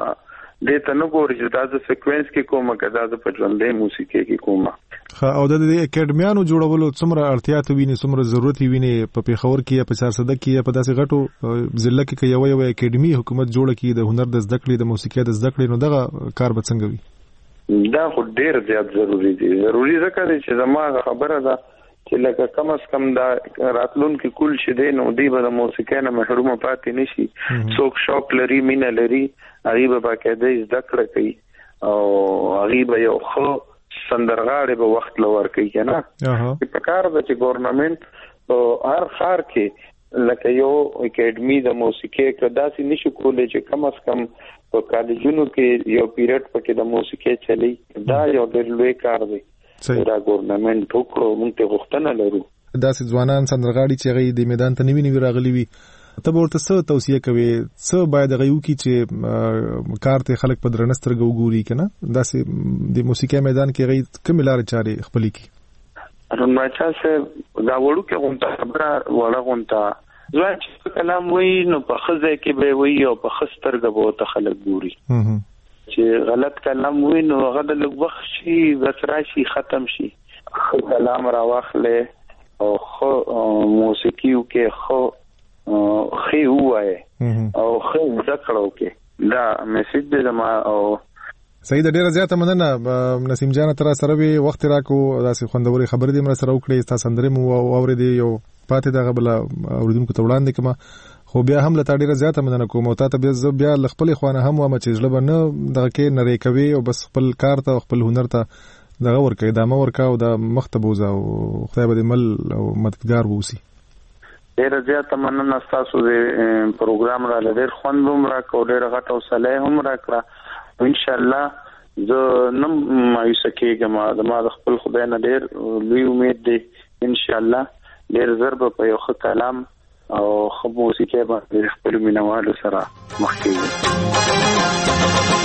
دې ته نو ګوري چې تاسو سیکوینس کې کومه کدا د پجوندې موسیقي کې کومه خا او د اکیډمیانو جوړولو څومره اړتیا ته ویني څومره ضرورت ویني په پیښور کې یا په چارسده کې یا په داسې غټو ضلع کې یو یو اکیډمي حکومت جوړه کړي د هنر د زده کړې د موسیقي د زده کړې نو دغه کار به څنګه وي دا خو ډیر زیات ضروری دی ضروری ځکه چې زموږ خبره ده چې لکه کم از کم دا راتلونکي کول شي دی نو دی به د موسیقۍ نه محروم پاتې نشي. څوک شوق لري مینه لري هغه به باقاعده زده کړه کوي او هغه به یو خو سندرغاړي به وخت لور کوي کنه. په کار د چې ګورنمنت په هر خار کې لکه یو اکیډمي د موسیقۍ کدا سي نشو کولای چې کم از کم په کالجونو کې یو پیریډ پکې د موسیقۍ چلی دا یو ډېر لوی کار دی. دا ګورنمنت ټوکړو مونږ ته غوښتنه لرو دا سي ځوانان سندرغاړي چې غي د میدان ته نیوي نیوي راغلي وي ته ورته څه توصيه کوي څه باید غيو کی چې کار ته خلک په درنستر ګوري کنه دا سي د موسیقي میدان کې غي کوم لار چاري خپل کی ارون ماچا سه دا وړو کې غونټه خبره وړه غونټه ځوان چې کلام وای نو په خزه کې به وای او په خسترګه به ته خلک ګوري چې غلط کلام وای نو هغه د لږ وخت شي بس راشي ختم شي. خو کلام را واخلې او خو موسیقي کې خو خي وای او خو ذکرو کې دا میسج دې ما او سید ډیره زیاته مننه نسیم جان تر سره وی وخت راکو داسې خوندوري خبر دې مر سره وکړې تاسو اندرې مو اورې دی یو پاتې دا غبل اوریدونکو ته وړاندې کما خو بیا هم لته ډیره زیاته مننه کوم او ته بیا بیا خپل خوانه هم و ما چې ژلب نه دغه کې نری کوي او بس خپل کار ته خپل هنر ته دغه ورکه ادامه ورکا او د مختبوزه او خدای به مل او مددگار ووسی. ډیره زیاته مننه تاسو د پروګرام را لډیر خوندوم را کو ډیره غټه او صلاح هم را کړه ان شاء الله زه نم مایوس کېږم د ما د خپل خدای نه ډیر لوی امید دی ان شاء الله ډیر ضرب په یو ښه کلام او خو موسیقي باندې خپل مینوالو سره مخ کېږي.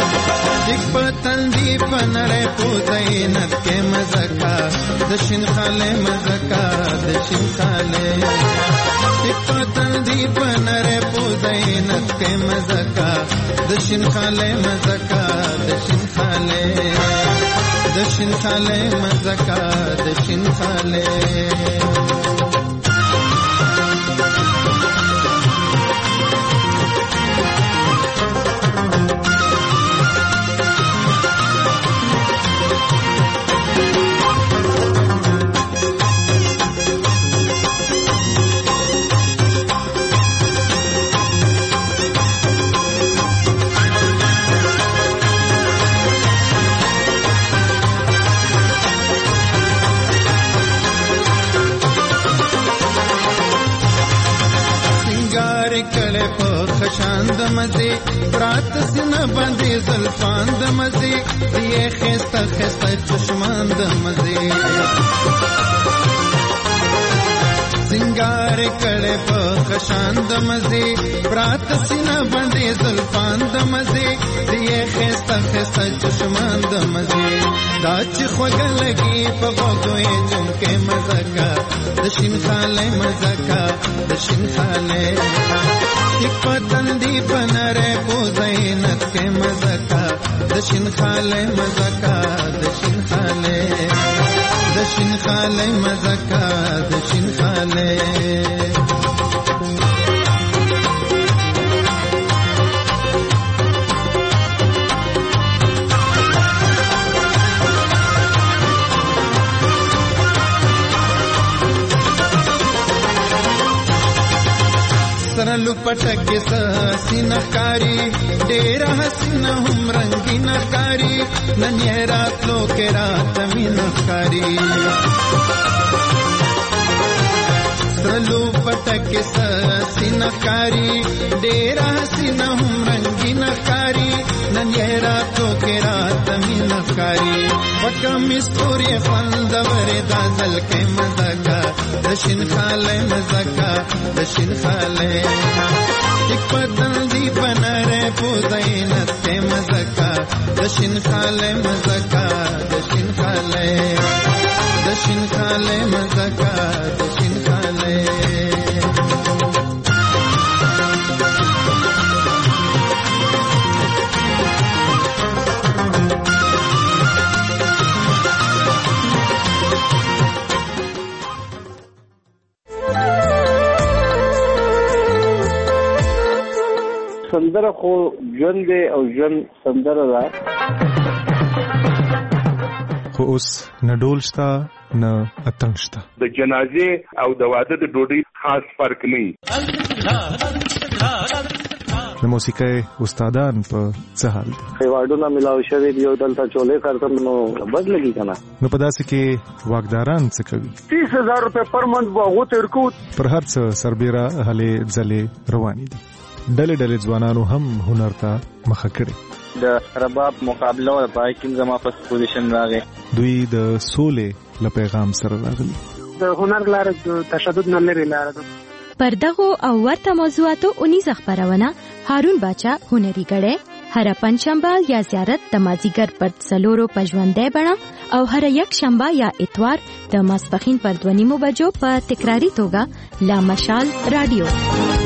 یک پتن دی پنره پوزینت کې مزکا د شین خاله مزکا د شین خاله یک پتن دی پنره پوزینت کې مزکا د شین خاله مزکا د شین خاله د شین خاله مزکا د شین خاله شاند مزه برات سینه باندې زلفان د مزه دی خسته خسته چشمان د مزه سنگار کړه په خشاند مزه برات سینه باندې زلفان د مزه دی خسته خسته چشمان د مزه دا چې خوګ لګي په وګوي چمکه مزکا د شین خاله مزکا د شین خاله یک پتن دی پنره پوزینت کې مزکا د شین خاله مزکا د شین خاله د شین خاله مزکا د شین خاله سرلو پټک سینه کاری ډیر حسینه هم رنگینه کاری نن یې راتلو کې رات مینه کاری سرلو پټک سینه کاری ډیر حسینه هم رنگینه کاری نن یې راتلو کې رات مینه کاری وکم استوري خوند ورې دازل کې مزکا د شین خاله مزکا د شین خاله یک پتن دی پنره پوزینت کې مزکا د شین خاله مزکا د شین خاله د شین خاله مزکا د شین خاله سندره خو ژوند دی او ژوند سندره ده خو اوس نه ډول شته نه اتنګ شته. د جنازې او د واده د ډوډۍ خاص فرق نه وي. د موسیقۍ استادان په څه حال دي؟ ایوارډونه ملاو شوی دی او دلته چولې کارتم نو بد لګي کنه. نو په داسې کې واکداران څه کوي؟ تیس هزار روپے پر منت وغو ترکو پر هر څه سربېره هلې ځلې روانې دي. ډلې ډلې ځوانانو هم هنر ته مخه کړې. د رباب مقابله او پای کې زما په پوزیشن راغی. دوی د سولې له پیغام سره راغلي. د هنر لار د تشدد نه لري لار ده. پر دغه او ورته موضوعاتو اونیزه خبرونه هارون باچا هنري غړې هر پنځشنبه یا زیارت د مازیګر پر څلورو پژوندې بڼه او هر یک شنبه یا اتوار د ماسپخین پر دوه نیمو بجو په تکراری توګه لا مشال رادیو.